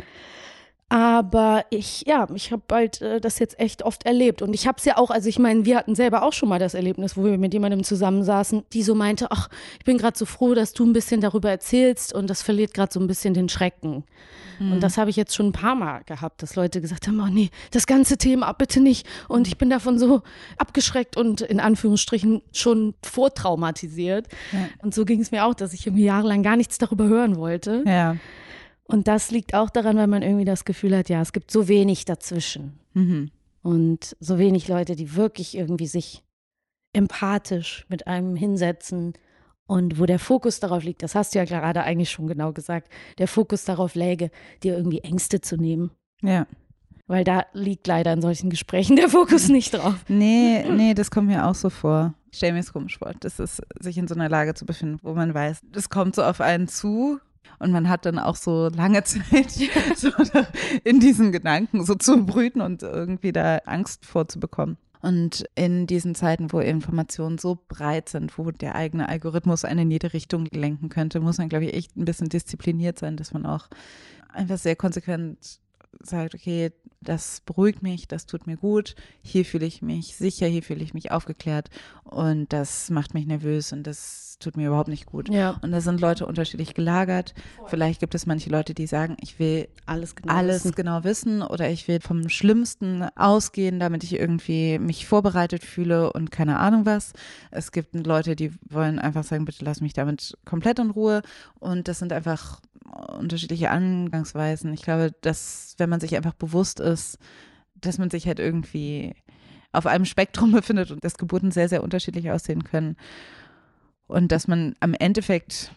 Aber ich, ja, ich habe halt äh, das jetzt echt oft erlebt. Und ich habe es ja auch, also ich meine, wir hatten selber auch schon mal das Erlebnis, wo wir mit jemandem zusammensaßen, die so meinte, ach, ich bin gerade so froh, dass du ein bisschen darüber erzählst und das verliert gerade so ein bisschen den Schrecken. Mhm. Und das habe ich jetzt schon ein paar Mal gehabt, dass Leute gesagt haben, oh nee, das ganze Thema bitte nicht. Und ich bin davon so abgeschreckt und in Anführungsstrichen schon vortraumatisiert. Ja. Und so ging es mir auch, dass ich irgendwie jahrelang gar nichts darüber hören wollte. Ja. Und das liegt auch daran, weil man irgendwie das Gefühl hat, ja, es gibt so wenig dazwischen. Mhm. Und so wenig Leute, die wirklich irgendwie sich empathisch mit einem hinsetzen und wo der Fokus darauf liegt, das hast du ja gerade eigentlich schon genau gesagt, der Fokus darauf läge, dir irgendwie Ängste zu nehmen. Ja. Weil da liegt leider in solchen Gesprächen der Fokus nicht drauf. Nee, nee, das kommt mir auch so vor. Ich stelle mir es komisch vor, das ist, sich in so einer Lage zu befinden, wo man weiß, das kommt so auf einen zu. Und man hat dann auch so lange Zeit, so in diesen Gedanken so zu brüten und irgendwie da Angst vorzubekommen. Und in diesen Zeiten, wo Informationen so breit sind, wo der eigene Algorithmus einen in jede Richtung lenken könnte, muss man, glaube ich, echt ein bisschen diszipliniert sein, dass man auch einfach sehr konsequent sagt, okay, das beruhigt mich, das tut mir gut, hier fühle ich mich sicher, hier fühle ich mich aufgeklärt und das macht mich nervös und das tut mir überhaupt nicht gut. Ja. Und da sind Leute unterschiedlich gelagert. Vielleicht gibt es manche Leute, die sagen, ich will alles genau, alles wissen. genau wissen oder ich will vom Schlimmsten ausgehen, damit ich irgendwie mich vorbereitet fühle und keine Ahnung was. Es gibt Leute, die wollen einfach sagen, bitte lass mich damit komplett in Ruhe und das sind einfach unterschiedliche Angangsweisen. Ich glaube, dass wenn man sich einfach bewusst ist, dass man sich halt irgendwie auf einem Spektrum befindet und dass Geburten sehr, sehr unterschiedlich aussehen können und dass man am Endeffekt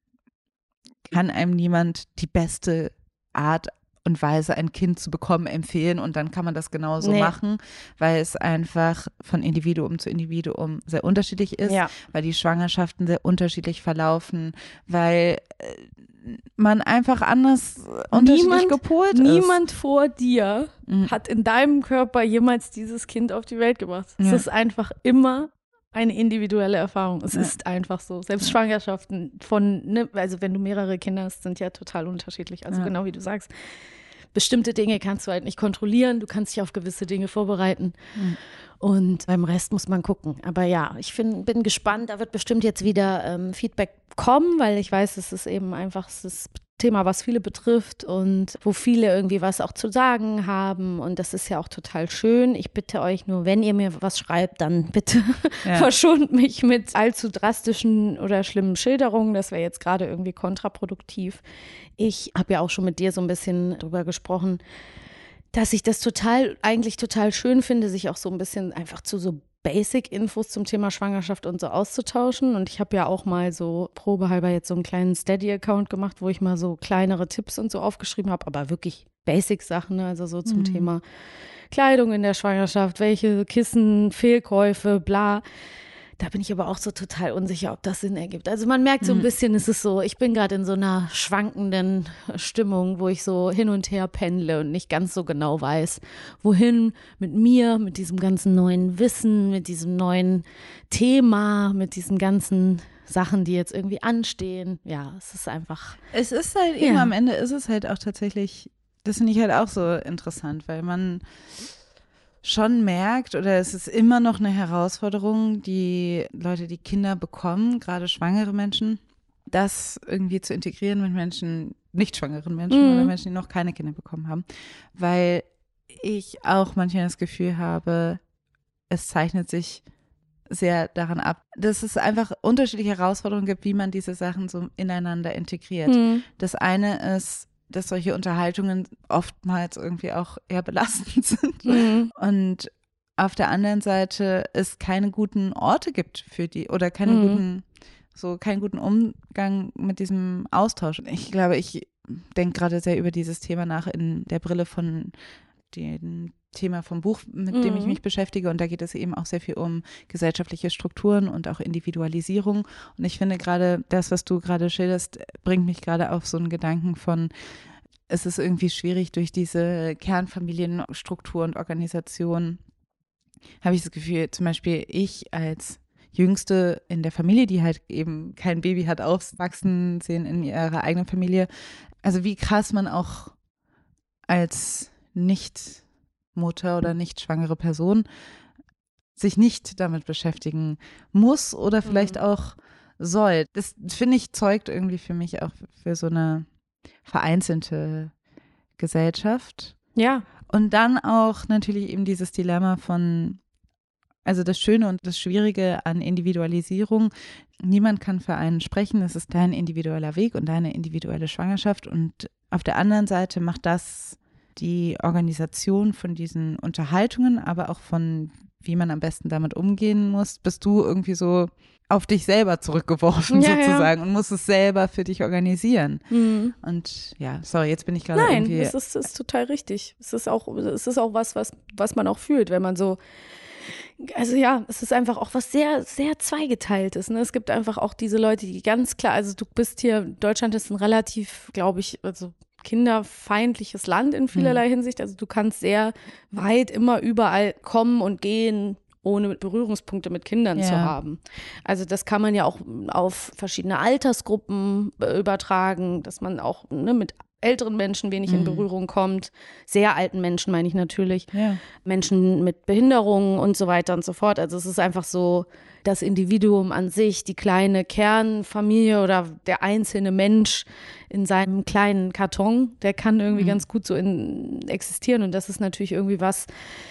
kann einem niemand die beste Art und Weise, ein Kind zu bekommen, empfehlen und dann kann man das genauso Nee. machen, weil es einfach von Individuum zu Individuum sehr unterschiedlich ist, Ja. weil die Schwangerschaften sehr unterschiedlich verlaufen, weil äh, man einfach anders äh, unterschiedlich Niemand- gepolt ist. Niemand vor dir Mhm. hat in deinem Körper jemals dieses Kind auf die Welt gebracht. Es Ja. ist einfach immer eine individuelle Erfahrung. Es Ja. ist einfach so. Selbst Schwangerschaften von, ne, also wenn du mehrere Kinder hast, sind ja total unterschiedlich. Also Ja. genau wie du sagst. Bestimmte Dinge kannst du halt nicht kontrollieren. Du kannst dich auf gewisse Dinge vorbereiten. Mhm. Und beim Rest muss man gucken. Aber ja, ich find, bin gespannt. Da wird bestimmt jetzt wieder ähm, Feedback kommen, weil ich weiß, es ist eben einfach das Thema, was viele betrifft und wo viele irgendwie was auch zu sagen haben. Und das ist ja auch total schön. Ich bitte euch nur, wenn ihr mir was schreibt, dann bitte Ja. verschont mich mit allzu drastischen oder schlimmen Schilderungen. Das wäre jetzt gerade irgendwie kontraproduktiv. Ich habe ja auch schon mit dir so ein bisschen drüber gesprochen, dass ich das total, eigentlich total schön finde, sich auch so ein bisschen einfach zu so Basic-Infos zum Thema Schwangerschaft und so auszutauschen. Und ich habe ja auch mal so probehalber jetzt so einen kleinen Steady-Account gemacht, wo ich mal so kleinere Tipps und so aufgeschrieben habe, aber wirklich Basic-Sachen, ne? Also so zum Mhm. Thema Kleidung in der Schwangerschaft, welche Kissen, Fehlkäufe, bla. Da bin ich aber auch so total unsicher, ob das Sinn ergibt. Also man merkt so ein Mhm. bisschen, es ist so, ich bin gerade in so einer schwankenden Stimmung, wo ich so hin und her pendle und nicht ganz so genau weiß, wohin mit mir, mit diesem ganzen neuen Wissen, mit diesem neuen Thema, mit diesen ganzen Sachen, die jetzt irgendwie anstehen. Ja, es ist einfach, Es ist halt eben, Ja. am Ende ist es halt auch tatsächlich, das finde ich halt auch so interessant, weil man schon merkt, oder es ist immer noch eine Herausforderung, die Leute, die Kinder bekommen, gerade schwangere Menschen, das irgendwie zu integrieren mit Menschen, nicht schwangeren Menschen Mhm. oder Menschen, die noch keine Kinder bekommen haben, weil ich auch manchmal das Gefühl habe, es zeichnet sich sehr daran ab, dass es einfach unterschiedliche Herausforderungen gibt, wie man diese Sachen so ineinander integriert. hm, Das eine ist, dass solche Unterhaltungen oftmals irgendwie auch eher belastend sind. hm, Und auf der anderen Seite es keine guten Orte gibt für die oder keine Mhm. guten, so keinen guten Umgang mit diesem Austausch. Ich glaube, ich denke gerade sehr über dieses Thema nach in der Brille von dem Thema vom Buch, mit dem ich Mhm. mich beschäftige. Und da geht es eben auch sehr viel um gesellschaftliche Strukturen und auch Individualisierung. Und ich finde gerade das, was du gerade schilderst, bringt mich gerade auf so einen Gedanken von, es ist irgendwie schwierig durch diese Kernfamilienstruktur und Organisation, habe ich das Gefühl, zum Beispiel ich als Jüngste in der Familie, die halt eben kein Baby hat aufwachsen sehen in ihrer eigenen Familie, also wie krass man auch als Nicht-Mutter oder nicht schwangere Person sich nicht damit beschäftigen muss oder vielleicht Mhm. auch soll. Das, finde ich, zeugt irgendwie für mich auch für so eine vereinzelte Gesellschaft. ja, Und dann auch natürlich eben dieses Dilemma von, also das Schöne und das Schwierige an Individualisierung. Niemand kann für einen sprechen, es ist dein individueller Weg und deine individuelle Schwangerschaft. Und auf der anderen Seite macht das die Organisation von diesen Unterhaltungen, aber auch von, wie man am besten damit umgehen muss, bist du irgendwie so auf dich selber zurückgeworfen Ja, ja. sozusagen und musst es selber für dich organisieren. hm. Und ja, sorry, jetzt bin ich gerade Nein, irgendwie. es ist, ist total richtig. Es ist auch, es ist auch was, was, was man auch fühlt, wenn man so, also ja, es ist einfach auch was sehr, sehr zweigeteiltes. Ne? Es gibt einfach auch diese Leute, die ganz klar, also du bist hier, Deutschland ist ein relativ, glaube ich, also kinderfeindliches Land in vielerlei Hinsicht. Also du kannst sehr weit immer überall kommen und gehen, ohne Berührungspunkte mit Kindern Ja. zu haben. Also das kann man ja auch auf verschiedene Altersgruppen äh, übertragen, dass man auch ne, mit älteren Menschen wenig mhm. in Berührung kommt, sehr alten Menschen meine ich natürlich, ja. Menschen mit Behinderungen und so weiter und so fort. Also es ist einfach so, das Individuum an sich, die kleine Kernfamilie oder der einzelne Mensch in seinem kleinen Karton, der kann irgendwie mhm. ganz gut so in, existieren und das ist natürlich irgendwie was,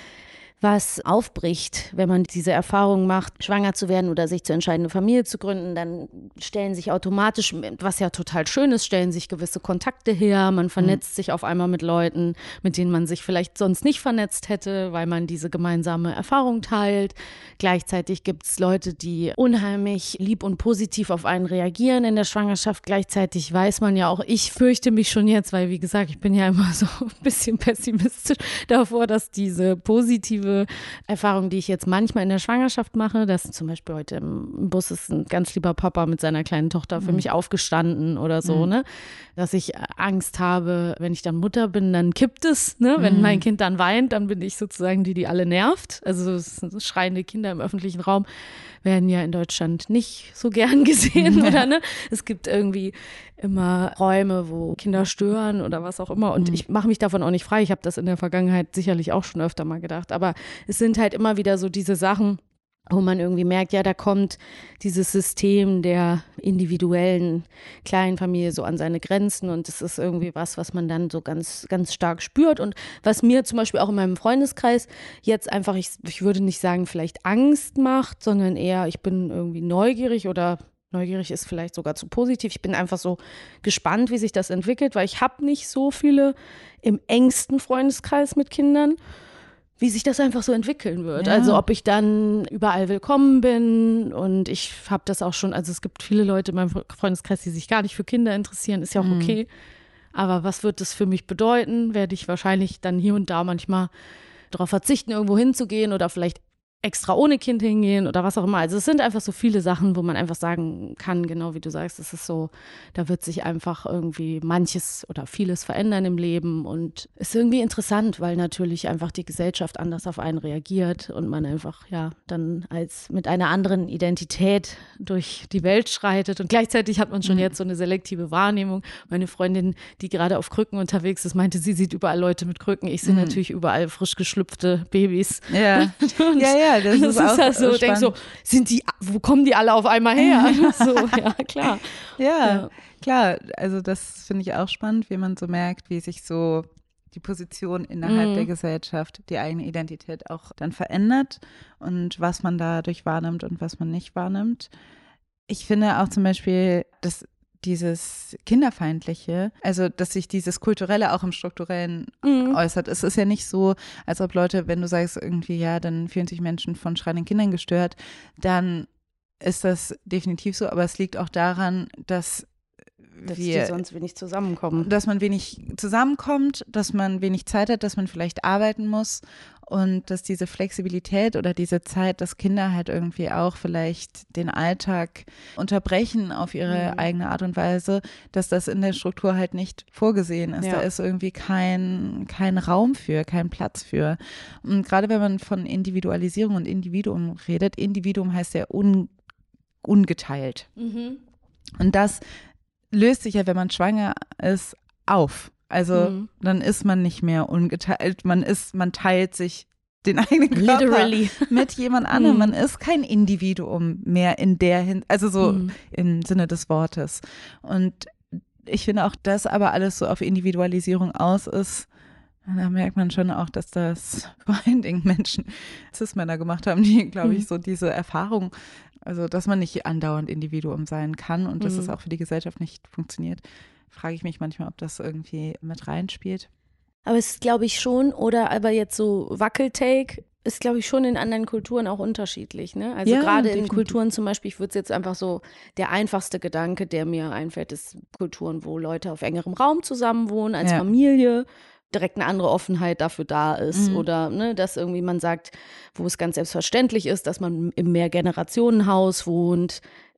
was aufbricht, wenn man diese Erfahrung macht, schwanger zu werden oder sich zu entscheiden, eine Familie zu gründen, dann stellen sich automatisch, was ja total schön ist, stellen sich gewisse Kontakte her, man vernetzt mhm. sich auf einmal mit Leuten, mit denen man sich vielleicht sonst nicht vernetzt hätte, weil man diese gemeinsame Erfahrung teilt. Gleichzeitig gibt es Leute, die unheimlich lieb und positiv auf einen reagieren in der Schwangerschaft. Gleichzeitig weiß man ja auch, ich fürchte mich schon jetzt, weil wie gesagt, ich bin ja immer so ein bisschen pessimistisch davor, dass diese positive Erfahrung, die ich jetzt manchmal in der Schwangerschaft mache, dass zum Beispiel heute im Bus ist ein ganz lieber Papa mit seiner kleinen Tochter für mhm. mich aufgestanden oder so, mhm. ne, dass ich Angst habe, wenn ich dann Mutter bin, dann kippt es, ne, wenn mhm. mein Kind dann weint, dann bin ich sozusagen die, die alle nervt, also so schreiende Kinder im öffentlichen Raum werden ja in Deutschland nicht so gern gesehen, ja. oder ne, es gibt irgendwie immer Räume, wo Kinder stören oder was auch immer und mhm. ich mache mich davon auch nicht frei, ich habe das in der Vergangenheit sicherlich auch schon öfter mal gedacht, aber es sind halt immer wieder so diese Sachen, wo man irgendwie merkt, ja, da kommt dieses System der individuellen kleinen Familie so an seine Grenzen und es ist irgendwie was, was man dann so ganz, ganz stark spürt und was mir zum Beispiel auch in meinem Freundeskreis jetzt einfach, ich, ich würde nicht sagen, vielleicht Angst macht, sondern eher, ich bin irgendwie neugierig oder neugierig ist vielleicht sogar zu positiv. Ich bin einfach so gespannt, wie sich das entwickelt, weil ich habe nicht so viele im engsten Freundeskreis mit Kindern, wie sich das einfach so entwickeln wird. Ja. Also ob ich dann überall willkommen bin und ich habe das auch schon, also es gibt viele Leute in meinem Freundeskreis, die sich gar nicht für Kinder interessieren, ist ja auch mhm. okay. Aber was wird das für mich bedeuten? Werde ich wahrscheinlich dann hier und da manchmal darauf verzichten, irgendwo hinzugehen oder vielleicht extra ohne Kind hingehen oder was auch immer. Also es sind einfach so viele Sachen, wo man einfach sagen kann, genau wie du sagst, es ist so, da wird sich einfach irgendwie manches oder vieles verändern im Leben und ist irgendwie interessant, weil natürlich einfach die Gesellschaft anders auf einen reagiert und man einfach ja dann als mit einer anderen Identität durch die Welt schreitet und gleichzeitig hat man schon mhm. jetzt so eine selektive Wahrnehmung. Meine Freundin, die gerade auf Krücken unterwegs ist, meinte, sie sieht überall Leute mit Krücken. Ich sehe mhm. natürlich überall frisch geschlüpfte Babys. Ja, und ja, ja. Das, das ist, ist halt so, denk so, sind die, wo kommen die alle auf einmal her? So, ja, klar. Ja, ja, klar. Also das finde ich auch spannend, wie man so merkt, wie sich so die Position innerhalb mhm. der Gesellschaft, die eigene Identität auch dann verändert und was man dadurch wahrnimmt und was man nicht wahrnimmt. Ich finde auch zum Beispiel, dass dieses Kinderfeindliche, also dass sich dieses Kulturelle auch im Strukturellen mhm. äußert. Es ist ja nicht so, als ob Leute, wenn du sagst irgendwie, ja, dann fühlen sich Menschen von schreienden Kindern gestört, dann ist das definitiv so, aber es liegt auch daran, dass dass wir, die sonst wenig zusammenkommen. Dass man wenig zusammenkommt, dass man wenig Zeit hat, dass man vielleicht arbeiten muss und dass diese Flexibilität oder diese Zeit, dass Kinder halt irgendwie auch vielleicht den Alltag unterbrechen auf ihre mhm. eigene Art und Weise, dass das in der Struktur halt nicht vorgesehen ist. Ja. Da ist irgendwie kein, kein Raum für, kein Platz für. Und gerade wenn man von Individualisierung und Individuum redet, Individuum heißt ja un, ungeteilt. Mhm. Und das löst sich ja, wenn man schwanger ist, auf. Also mhm. dann ist man nicht mehr ungeteilt, man ist, man teilt sich den eigenen Körper Literally. mit jemand anderem. Mhm. Man ist kein Individuum mehr in der Hin- also so mhm. im Sinne des Wortes. Und ich finde auch, dass aber alles so auf Individualisierung aus ist, da merkt man schon auch, dass das vor allen Dingen Menschen, Cis-Männer gemacht haben, die, glaube ich, so diese Erfahrung, also dass man nicht andauernd Individuum sein kann und dass es mhm. auch für die Gesellschaft nicht funktioniert, frage ich mich manchmal, ob das irgendwie mit reinspielt. Aber es ist, glaube ich, schon, oder aber jetzt so Wackeltake, ist, glaube ich, schon in anderen Kulturen auch unterschiedlich. Ne? Also ja, gerade in Kulturen zum Beispiel, ich würde es jetzt einfach so, der einfachste Gedanke, der mir einfällt, ist Kulturen, wo Leute auf engerem Raum zusammenwohnen, als ja. Familie, direkt eine andere Offenheit dafür da ist mhm. oder ne, dass irgendwie man sagt, wo es ganz selbstverständlich ist, dass man im Mehrgenerationenhaus wohnt,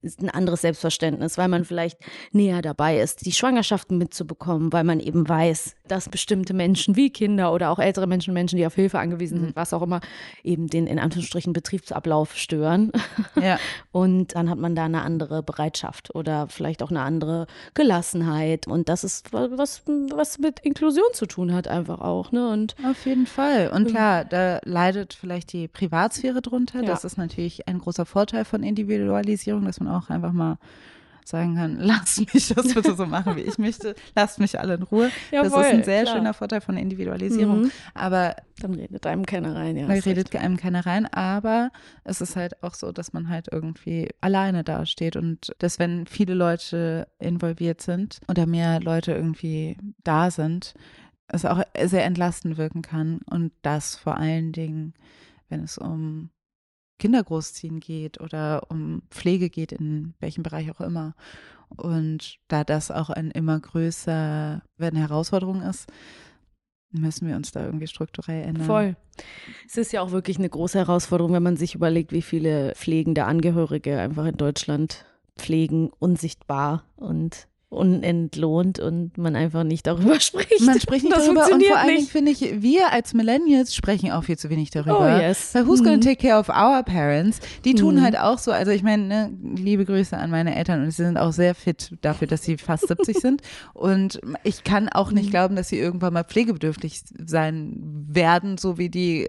ein anderes Selbstverständnis, weil man vielleicht näher dabei ist, die Schwangerschaften mitzubekommen, weil man eben weiß, dass bestimmte Menschen wie Kinder oder auch ältere Menschen, Menschen, die auf Hilfe angewiesen sind, mhm. was auch immer, eben den in Anführungsstrichen Betriebsablauf stören. Ja. Und dann hat man da eine andere Bereitschaft oder vielleicht auch eine andere Gelassenheit. Und das ist was, was mit Inklusion zu tun hat einfach auch. Ne? Und auf jeden Fall. Und klar, da leidet vielleicht die Privatsphäre drunter. Ja. Das ist natürlich ein großer Vorteil von Individualisierung, dass man auch einfach mal sagen kann, lasst mich das bitte so machen, wie ich möchte. Lasst mich alle in Ruhe. Ja, das voll, ist ein sehr klar. schöner Vorteil von Individualisierung. Mhm. Aber dann redet einem keiner rein. Ja, dann redet einem keiner rein. Aber es ist halt auch so, dass man halt irgendwie alleine dasteht und dass, wenn viele Leute involviert sind oder mehr Leute irgendwie da sind, es auch sehr entlastend wirken kann. Und das vor allen Dingen, wenn es um Kinder großziehen geht oder um Pflege geht, in welchem Bereich auch immer. Und da das auch ein immer größer werdende Herausforderung ist, müssen wir uns da irgendwie strukturell ändern. Voll. Es ist ja auch wirklich eine große Herausforderung, wenn man sich überlegt, wie viele pflegende Angehörige einfach in Deutschland pflegen, unsichtbar und unentlohnt und man einfach nicht darüber spricht. Man spricht nicht das darüber und vor allen Dingen nicht. finde ich, wir als Millennials sprechen auch viel zu wenig darüber. Oh yes. Weil who's mhm. gonna take care of our parents? Die tun mhm. halt auch so, also ich meine, ne, liebe Grüße an meine Eltern und sie sind auch sehr fit dafür, dass sie fast siebzig sind und ich kann auch nicht mhm. glauben, dass sie irgendwann mal pflegebedürftig sein werden, so wie die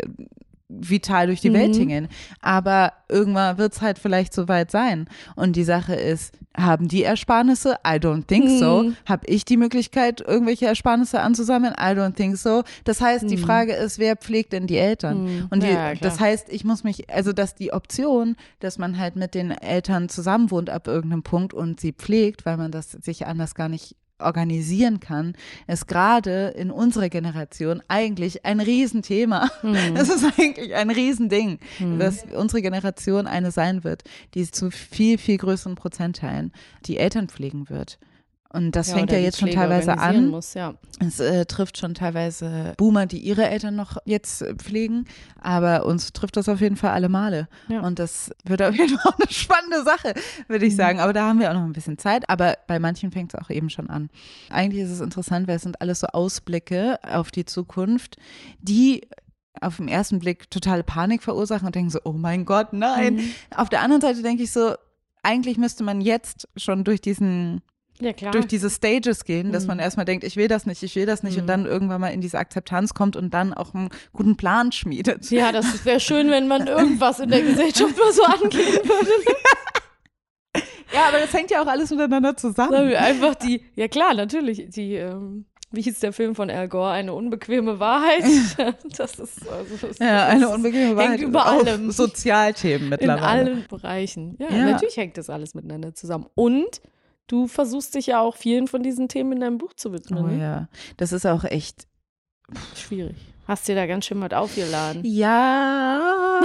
vital durch die mhm. Welt tingeln. Aber irgendwann wird es halt vielleicht soweit sein. Und die Sache ist, haben die Ersparnisse? I don't think mhm. so. Habe ich die Möglichkeit, irgendwelche Ersparnisse anzusammeln? I don't think so. Das heißt, mhm. die Frage ist, wer pflegt denn die Eltern? Mhm. Und die, ja, das heißt, ich muss mich, also dass die Option, dass man halt mit den Eltern zusammenwohnt ab irgendeinem Punkt und sie pflegt, weil man das sich anders gar nicht organisieren kann, ist gerade in unserer Generation eigentlich ein Riesenthema. Mhm. Das ist eigentlich ein Riesending, mhm. dass unsere Generation eine sein wird, die zu viel, viel größeren Prozentteilen die Eltern pflegen wird. Und das ja, fängt ja jetzt schon teilweise an. Muss, ja. Es äh, trifft schon teilweise Boomer, die ihre Eltern noch jetzt äh, pflegen, aber uns trifft das auf jeden Fall alle Male. Ja. Und das wird auf jeden Fall eine spannende Sache, würde ich mhm. sagen. Aber da haben wir auch noch ein bisschen Zeit. Aber bei manchen fängt es auch eben schon an. Eigentlich ist es interessant, weil es sind alles so Ausblicke auf die Zukunft, die auf den ersten Blick totale Panik verursachen und denken so, oh mein Gott, nein. Mhm. Auf der anderen Seite denke ich so, eigentlich müsste man jetzt schon durch diesen Ja, klar. durch diese Stages gehen, dass mhm. man erstmal denkt, ich will das nicht, ich will das nicht mhm. und dann irgendwann mal in diese Akzeptanz kommt und dann auch einen guten Plan schmiedet. Ja, das wäre schön, wenn man irgendwas in der Gesellschaft mal so angehen würde. Ja, aber das hängt ja auch alles miteinander zusammen. Einfach die, ja klar, natürlich, die, ähm, wie hieß der Film von Al Gore, eine unbequeme Wahrheit. Das ist, also, das, ja, eine unbequeme Wahrheit. Hängt über allem. Sozialthemen mittlerweile. In allen Bereichen. Ja, ja, natürlich hängt das alles miteinander zusammen. Und du versuchst dich ja auch vielen von diesen Themen in deinem Buch zu widmen. Oh ja, das ist auch echt schwierig. Hast dir da ganz schön was aufgeladen. Ja.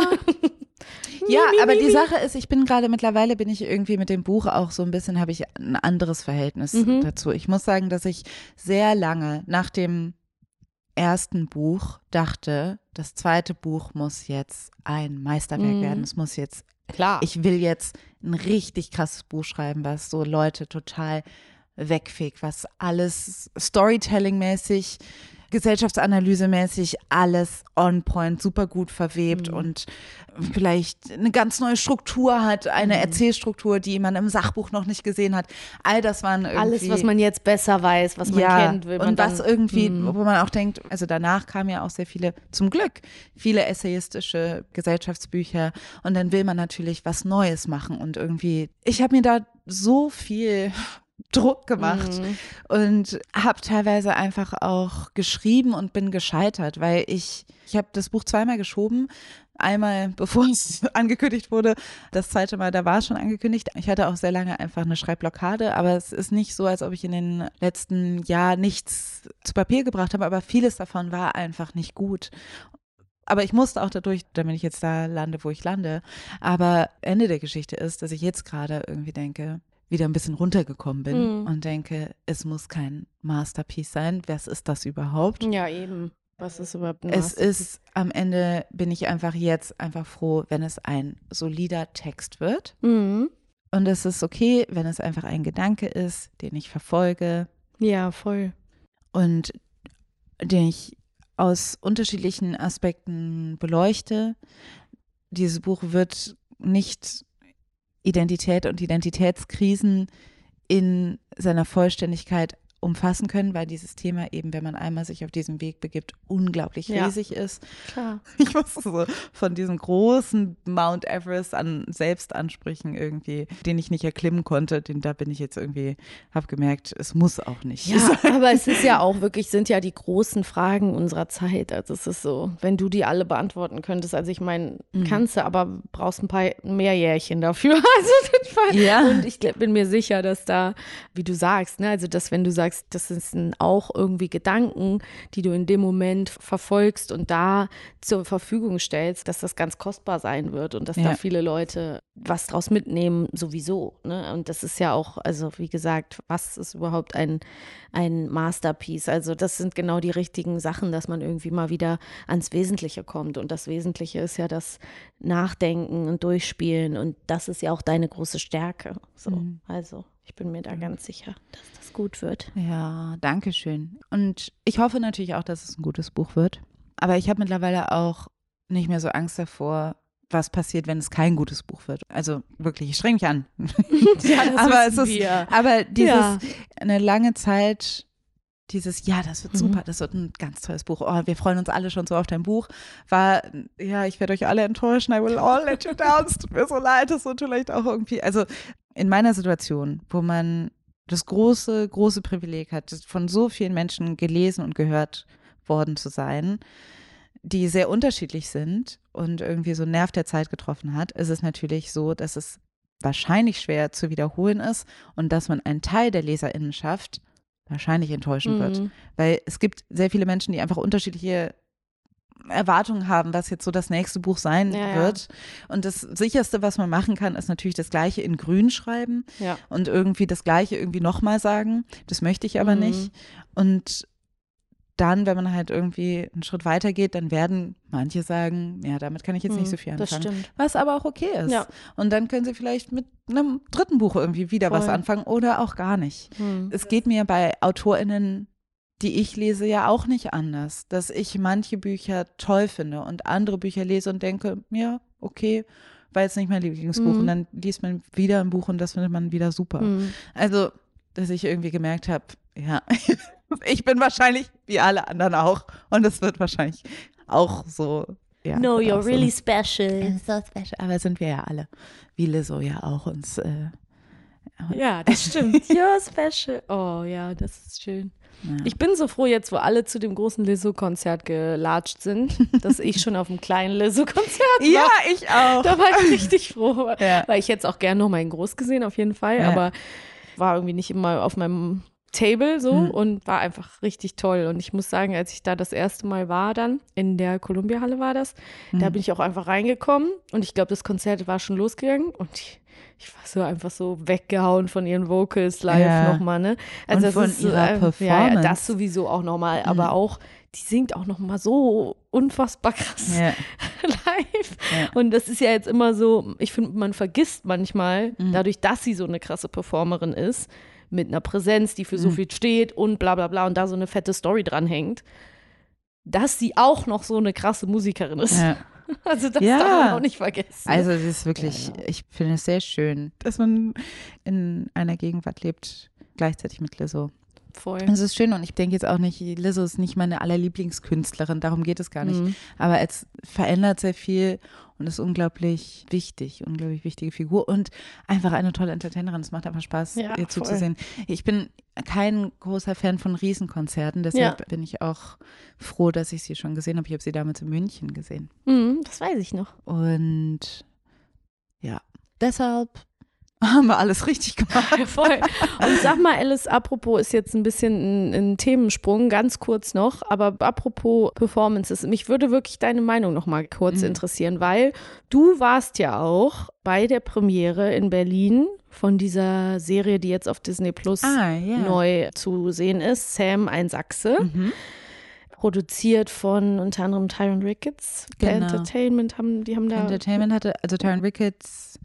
Ja, aber die Sache ist, ich bin gerade mittlerweile bin ich irgendwie mit dem Buch auch so ein bisschen, habe ich ein anderes Verhältnis mhm. dazu. Ich muss sagen, dass ich sehr lange nach dem ersten Buch dachte, das zweite Buch muss jetzt ein Meisterwerk mhm. werden. Es muss jetzt Klar. Ich will jetzt ein richtig krasses Buch schreiben, was so Leute total wegfegt, was alles Storytelling-mäßig, Gesellschaftsanalyse-mäßig, alles on point, super gut verwebt mhm. und vielleicht eine ganz neue Struktur hat, eine mhm. Erzählstruktur, die man im Sachbuch noch nicht gesehen hat. All das waren irgendwie… Alles, was man jetzt besser weiß, was man ja, kennt, will man und was dann, irgendwie, mhm. wo man auch denkt, also danach kamen ja auch sehr viele, zum Glück, viele essayistische Gesellschaftsbücher und dann will man natürlich was Neues machen und irgendwie, ich habe mir da so viel Druck gemacht mhm. und habe teilweise einfach auch geschrieben und bin gescheitert, weil ich, ich habe das Buch zweimal geschoben. Einmal, bevor es angekündigt wurde, das zweite Mal, da war es schon angekündigt. Ich hatte auch sehr lange einfach eine Schreibblockade, aber es ist nicht so, als ob ich in den letzten Jahren nichts zu Papier gebracht habe, aber vieles davon war einfach nicht gut. Aber ich musste auch dadurch, damit ich jetzt da lande, wo ich lande. Aber Ende der Geschichte ist, dass ich jetzt gerade irgendwie denke, wieder ein bisschen runtergekommen bin mhm. und denke, es muss kein Masterpiece sein. Was ist das überhaupt? Ja, eben. Was ist überhaupt ein Es ist, am Ende bin ich einfach jetzt einfach froh, wenn es ein solider Text wird. Mhm. Und es ist okay, wenn es einfach ein Gedanke ist, den ich verfolge. Ja, voll. Und den ich aus unterschiedlichen Aspekten beleuchte. Dieses Buch wird nicht Identität und Identitätskrisen in seiner Vollständigkeit umfassen können, weil dieses Thema eben, wenn man einmal sich auf diesen Weg begibt, unglaublich Ja. riesig ist. Klar. Ich muss so von diesem großen Mount Everest an Selbstansprüchen irgendwie, den ich nicht erklimmen konnte, den da bin ich jetzt irgendwie, habe gemerkt, es muss auch nicht. Ja, aber es ist ja auch wirklich, sind ja die großen Fragen unserer Zeit. Also es ist so, wenn du die alle beantworten könntest, also ich meine, Mhm. kannst du, aber brauchst ein paar mehr Jährchen dafür. Also das war, Ja. Und ich glaub, bin mir sicher, dass da, wie du sagst, ne, also dass wenn du sagst, das sind auch irgendwie Gedanken, die du in dem Moment verfolgst und da zur Verfügung stellst, dass das ganz kostbar sein wird und dass Ja. da viele Leute was draus mitnehmen sowieso. Ne? Und das ist ja auch, also wie gesagt, was ist überhaupt ein, ein Masterpiece? Also das sind genau die richtigen Sachen, dass man irgendwie mal wieder ans Wesentliche kommt. Und das Wesentliche ist ja das Nachdenken und Durchspielen und das ist ja auch deine große Stärke. So, Mhm. also ich bin mir da ganz sicher, dass das gut wird. Ja, danke schön. Und ich hoffe natürlich auch, dass es ein gutes Buch wird. Aber ich habe mittlerweile auch nicht mehr so Angst davor, was passiert, wenn es kein gutes Buch wird. Also wirklich, ich streng mich an. Ja, das aber es wissen ist, wir. aber dieses Ja. eine lange Zeit, dieses, ja, das wird Mhm. super, das wird ein ganz tolles Buch. Oh, wir freuen uns alle schon so auf dein Buch. War, ja, ich werde euch alle enttäuschen. I will all let you down. Es tut mir so leid, das wird vielleicht auch irgendwie, also in meiner Situation, wo man das große, große Privileg hat, von so vielen Menschen gelesen und gehört worden zu sein, die sehr unterschiedlich sind und irgendwie so einen Nerv der Zeit getroffen hat, ist es natürlich so, dass es wahrscheinlich schwer zu wiederholen ist und dass man einen Teil der LeserInnenschaft wahrscheinlich enttäuschen wird. Mhm. Weil es gibt sehr viele Menschen, die einfach unterschiedliche Erwartungen haben, was jetzt so das nächste Buch sein Ja, ja. wird. Und das Sicherste, was man machen kann, ist natürlich das Gleiche in Grün schreiben Ja. und irgendwie das Gleiche irgendwie nochmal sagen. Das möchte ich aber Mhm. nicht. Und dann, wenn man halt irgendwie einen Schritt weiter geht, dann werden manche sagen, ja, damit kann ich jetzt nicht so viel Das anfangen. stimmt. Was aber auch okay ist. Ja. Und dann können sie vielleicht mit einem dritten Buch irgendwie wieder was Voll. anfangen oder auch gar nicht. Mhm. Es geht mir bei AutorInnen, die ich lese, ja auch nicht anders, dass ich manche Bücher toll finde und andere Bücher lese und denke, ja, okay, war jetzt nicht mein Lieblingsbuch. Mhm. Und dann liest man wieder ein Buch und das findet man wieder super. Mhm. Also, dass ich irgendwie gemerkt habe, ja, ich bin wahrscheinlich wie alle anderen auch und es wird wahrscheinlich auch so. Ja, No, wird you're auch so. really special. So special. Aber sind wir ja alle, wie Lizzo ja auch uns. Äh, Ja, das stimmt. You're special. Oh ja, das ist schön. ja. Ich bin so froh jetzt, wo alle zu dem großen Lizzo-Konzert gelatscht sind, dass ich schon auf einem kleinen Lizzo-Konzert war. Ja, ich auch. Da war ich richtig froh, Ja. weil ich jetzt auch gerne noch mal in groß gesehen, auf jeden Fall, Ja. aber war irgendwie nicht immer auf meinem Table so Mhm. und war einfach richtig toll. Und ich muss sagen, als ich da das erste Mal war dann, in der Columbia-Halle war das, da Mhm. bin ich auch einfach reingekommen und ich glaube, das Konzert war schon losgegangen und ich, ich war so einfach so weggehauen von ihren Vocals live Ja. nochmal, ne? Und das von ist so, ihrer äh, Ja, ja, Performance. das sowieso auch nochmal, Mhm. aber auch, die singt auch nochmal so unfassbar krass Ja. live. Ja. Und das ist ja jetzt immer so, ich finde, man vergisst manchmal, Mhm. dadurch, dass sie so eine krasse Performerin ist, mit einer Präsenz, die für so Mhm. viel steht und bla bla bla und da so eine fette Story dranhängt, dass sie auch noch so eine krasse Musikerin ist. Ja. Also das Ja. darf man auch nicht vergessen. Also es ist wirklich, Ja, ja. ich finde es sehr schön, dass man in einer Gegenwart lebt, gleichzeitig mit Lizzo. Voll. Es ist schön und ich denke jetzt auch nicht, Lizzo ist nicht meine allerlieblingskünstlerin, darum geht es gar nicht. Mhm. Aber es verändert sehr viel und ist unglaublich wichtig, unglaublich wichtige Figur und einfach eine tolle Entertainerin. Es macht einfach Spaß, Ja, ihr voll. zuzusehen. Ich bin kein großer Fan von Riesenkonzerten, deshalb Ja. bin ich auch froh, dass ich sie schon gesehen habe. Ich habe sie damals in München gesehen. Mhm, das weiß ich noch. Und ja, deshalb haben wir alles richtig gemacht. Ja, voll. Und sag mal, Alice, apropos, ist jetzt ein bisschen ein, ein Themensprung, ganz kurz noch, aber apropos Performances, mich würde wirklich deine Meinung noch mal kurz Mhm. interessieren, weil du warst ja auch bei der Premiere in Berlin von dieser Serie, die jetzt auf Disney Plus Ah, ja. neu zu sehen ist, Sam, ein Sachse. Mhm. Produziert von unter anderem Tyron Ricketts. Der Genau. Entertainment haben, die haben da. Entertainment hatte, also Taron Ricketts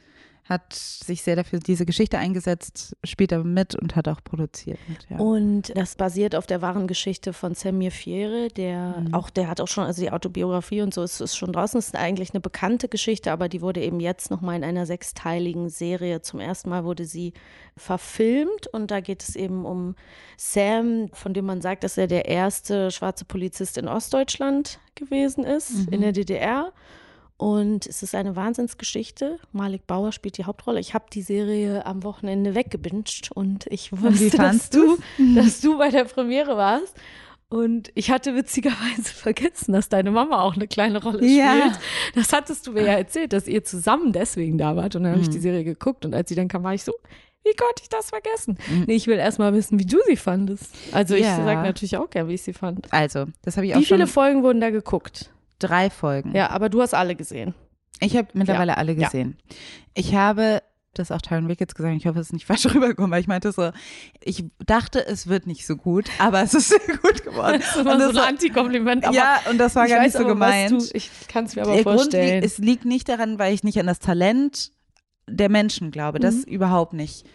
hat sich sehr dafür diese Geschichte eingesetzt, spielt aber mit und hat auch produziert. Mit, ja. Und das basiert auf der wahren Geschichte von Semir Fiere, der mhm. auch, der hat auch schon, also die Autobiografie und so ist, ist schon draußen, das ist eigentlich eine bekannte Geschichte, aber die wurde eben jetzt nochmal in einer sechsteiligen Serie, zum ersten Mal wurde sie verfilmt und da geht es eben um Sam, von dem man sagt, dass er der erste schwarze Polizist in Ostdeutschland gewesen ist, mhm. in der D D R. Und es ist eine Wahnsinnsgeschichte. Malik Bauer spielt die Hauptrolle. Ich habe die Serie am Wochenende weggebinged und ich wusste, dass du, dass du bei der Premiere warst. Und ich hatte witzigerweise vergessen, dass deine Mama auch eine kleine Rolle ja. spielt. Das hattest du mir ja erzählt, dass ihr zusammen deswegen da wart. Und dann habe ich die Serie geguckt und als sie dann kam, war ich so, wie konnte ich das vergessen? Mhm. Nee, ich will erst mal wissen, wie du sie fandest. Also ich ja. sage natürlich auch gerne, wie ich sie fand. Also, das habe ich auch Wie schon. viele Folgen wurden da geguckt? Drei Folgen. Ja, aber du hast alle gesehen. Ich habe mittlerweile ja. alle gesehen. Ja. Ich habe, das ist auch Tyron Ricketts gesagt, ich hoffe, es ist nicht falsch rübergekommen, weil ich meinte so, ich dachte, es wird nicht so gut, aber es ist sehr gut geworden. Das ist und das so ein Antikompliment. Aber ja, und das war gar nicht so aber, gemeint. Du, ich kann es mir aber Der vorstellen. Grund liegt, es liegt nicht daran, weil ich nicht an das Talent der Menschen glaube, das mhm. überhaupt nicht,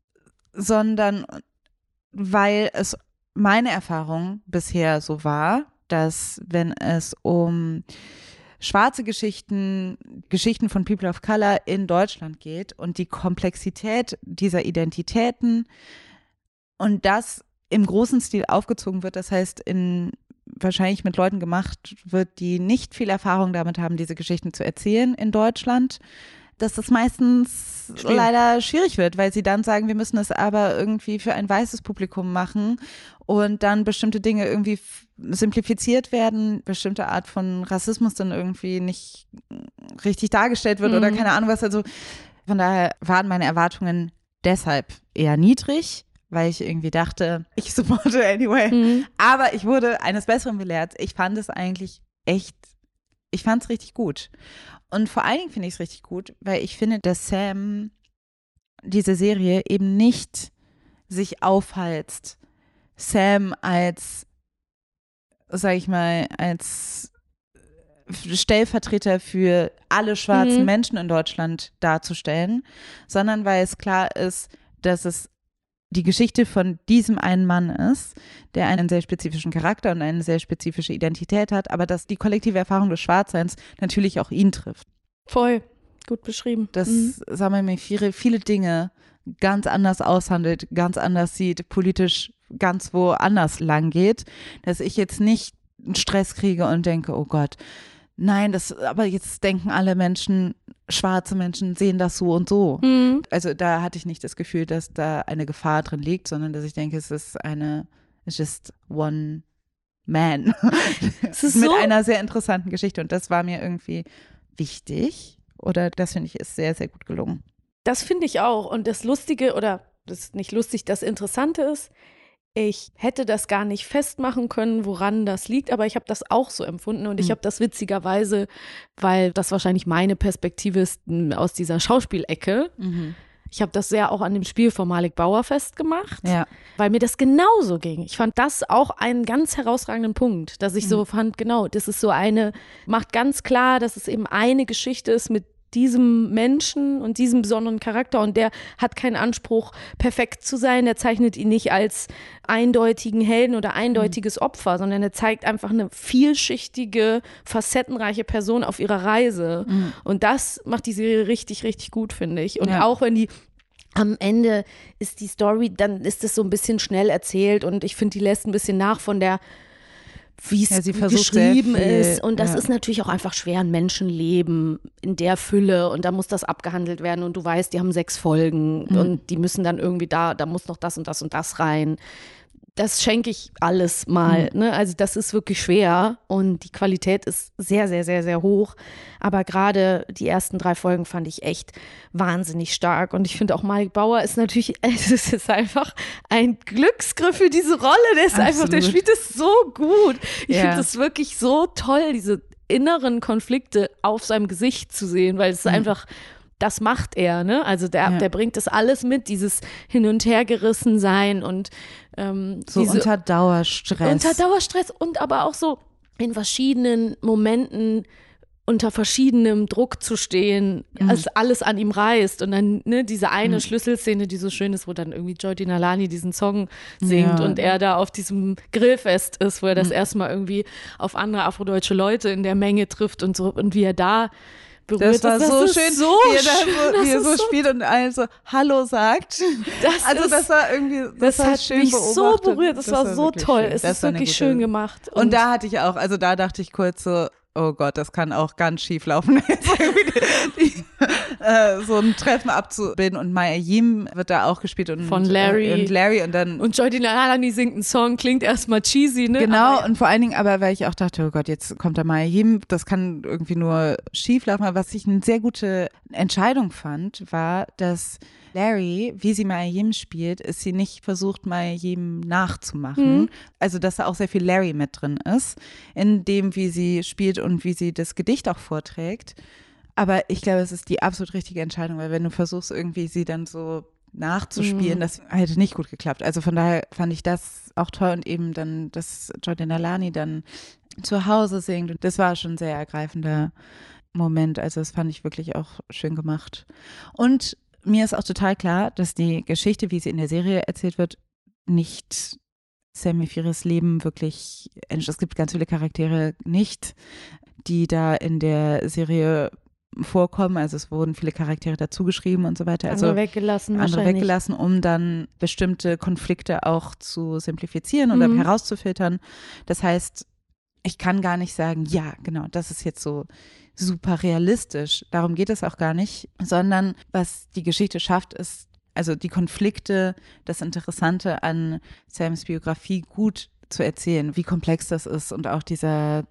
sondern weil es meine Erfahrung bisher so war, dass wenn es um schwarze Geschichten, Geschichten von People of Color in Deutschland geht und die Komplexität dieser Identitäten und das im großen Stil aufgezogen wird, das heißt in wahrscheinlich mit Leuten gemacht wird, die nicht viel Erfahrung damit haben, diese Geschichten zu erzählen in Deutschland, dass das meistens Schwierig. leider schwierig wird, weil sie dann sagen, wir müssen es aber irgendwie für ein weißes Publikum machen und dann bestimmte Dinge irgendwie simplifiziert werden, bestimmte Art von Rassismus dann irgendwie nicht richtig dargestellt wird mhm. oder keine Ahnung was. Also von daher waren meine Erwartungen deshalb eher niedrig, weil ich irgendwie dachte, ich supporte anyway. Mhm. Aber ich wurde eines Besseren belehrt. Ich fand es eigentlich echt, ich fand es richtig gut. Und vor allen Dingen finde ich es richtig gut, weil ich finde, dass Sam diese Serie eben nicht sich aufhalst. Sam als, sag ich mal, als Stellvertreter für alle schwarzen mhm. Menschen in Deutschland darzustellen, sondern weil es klar ist, dass es die Geschichte von diesem einen Mann ist, der einen sehr spezifischen Charakter und eine sehr spezifische Identität hat, aber dass die kollektive Erfahrung des Schwarzseins natürlich auch ihn trifft. Voll, gut beschrieben. Dass mhm. Samir Mefire viele Dinge ganz anders aushandelt, ganz anders sieht, politisch ganz woanders lang geht, dass ich jetzt nicht einen Stress kriege und denke, oh Gott, nein, das, aber jetzt denken alle Menschen, schwarze Menschen sehen das so und so. Mhm. Also da hatte ich nicht das Gefühl, dass da eine Gefahr drin liegt, sondern dass ich denke, es ist eine, it's just one man. Es ist mit so einer sehr interessanten Geschichte und das war mir irgendwie wichtig oder das finde ich ist sehr, sehr gut gelungen. Das finde ich auch und das Lustige oder das ist nicht lustig, das Interessante ist, ich hätte das gar nicht festmachen können, woran das liegt, aber ich habe das auch so empfunden und mhm. ich habe das witzigerweise, weil das wahrscheinlich meine Perspektive ist aus dieser Schauspielecke, mhm. ich habe das sehr auch an dem Spiel von Malik Bauer festgemacht, ja. weil mir das genauso ging. Ich fand das auch einen ganz herausragenden Punkt, dass ich mhm. so fand, genau, das ist so eine, macht ganz klar, dass es eben eine Geschichte ist mit diesem Menschen und diesem besonderen Charakter und der hat keinen Anspruch, perfekt zu sein, der zeichnet ihn nicht als eindeutigen Helden oder eindeutiges Opfer, sondern er zeigt einfach eine vielschichtige, facettenreiche Person auf ihrer Reise mhm. und das macht die Serie richtig, richtig gut, finde ich. Und ja. auch wenn die am Ende ist die Story, dann ist es so ein bisschen schnell erzählt und ich finde, die lässt ein bisschen nach von der wie es ja, geschrieben ist. Und das ja. ist natürlich auch einfach schwer, ein Menschenleben in der Fülle und da muss das abgehandelt werden und du weißt, die haben sechs Folgen mhm. und die müssen dann irgendwie da, da muss noch das und das und das rein. Das schenke ich alles mal. Mhm. Ne? Also das ist wirklich schwer und die Qualität ist sehr, sehr, sehr, sehr hoch. Aber gerade die ersten drei Folgen fand ich echt wahnsinnig stark. Und ich finde auch Malik Bauer ist natürlich, es ist einfach ein Glücksgriff für diese Rolle. Der ist Absolut. einfach, der spielt es so gut. Ich ja. finde es wirklich so toll, diese inneren Konflikte auf seinem Gesicht zu sehen, weil es mhm. einfach das macht er, ne? Also der, ja. der bringt das alles mit, dieses Hin- und Hergerissen sein und ähm, so diese, unter Dauerstress. Unter Dauerstress und aber auch so in verschiedenen Momenten unter verschiedenem Druck zu stehen, Mhm. als alles an ihm reißt. Und dann ne, diese eine Mhm. Schlüsselszene, die so schön ist, wo dann irgendwie Joy Dinalani diesen Song singt Ja. und er da auf diesem Grillfest ist, wo er das Mhm. erstmal irgendwie auf andere afrodeutsche Leute in der Menge trifft und so und wie er da berührt Das war ist. so ist schön, so wie er, da schön. so, wie er Das so ist so- spielt und allen so Hallo sagt. Das Also ist, das war irgendwie, das, das war hat schön mich so beobachtet. berührt. Das, war so wirklich toll. schön. Es Das ist war eine wirklich gute- schön gemacht. Und da hatte ich auch, also da dachte ich kurz so, oh Gott, das kann auch ganz schief laufen, jetzt irgendwie die, die, äh, so ein Treffen abzubilden. Und Maya Yim wird da auch gespielt und Von Larry. Äh, und Larry und dann Und Joy Dinalani singt einen Song, klingt erstmal cheesy, ne? genau, Aber, und vor allen Dingen aber, weil ich auch dachte, oh Gott, jetzt kommt da Maya Yim, das kann irgendwie nur schief laufen. Aber was ich eine sehr gute Entscheidung fand, war, dass Larry, wie sie Maya Yim spielt, ist sie nicht versucht, Maya Yim nachzumachen. Mhm. Also, dass da auch sehr viel Larry mit drin ist, in dem, wie sie spielt und wie sie das Gedicht auch vorträgt. Aber ich glaube, es ist die absolut richtige Entscheidung, weil wenn du versuchst, irgendwie sie dann so nachzuspielen, Mhm. das hätte nicht gut geklappt. Also von daher fand ich das auch toll und eben dann, dass Joy Dinalani dann zu Hause singt. Und das war schon ein sehr ergreifender Moment. Also das fand ich wirklich auch schön gemacht. Und mir ist auch total klar, dass die Geschichte, wie sie in der Serie erzählt wird, nicht Sammy Firis Leben wirklich, es gibt ganz viele Charaktere nicht, die da in der Serie vorkommen. Also es wurden viele Charaktere dazugeschrieben und so weiter. Also andere weggelassen andere wahrscheinlich. weggelassen, um dann bestimmte Konflikte auch zu simplifizieren oder Mhm. herauszufiltern. Das heißt, ich kann gar nicht sagen, ja, genau, das ist jetzt so super realistisch. Darum geht es auch gar nicht, sondern was die Geschichte schafft, ist, also die Konflikte, das Interessante an Sams Biografie gut zu erzählen, wie komplex das ist und auch dieser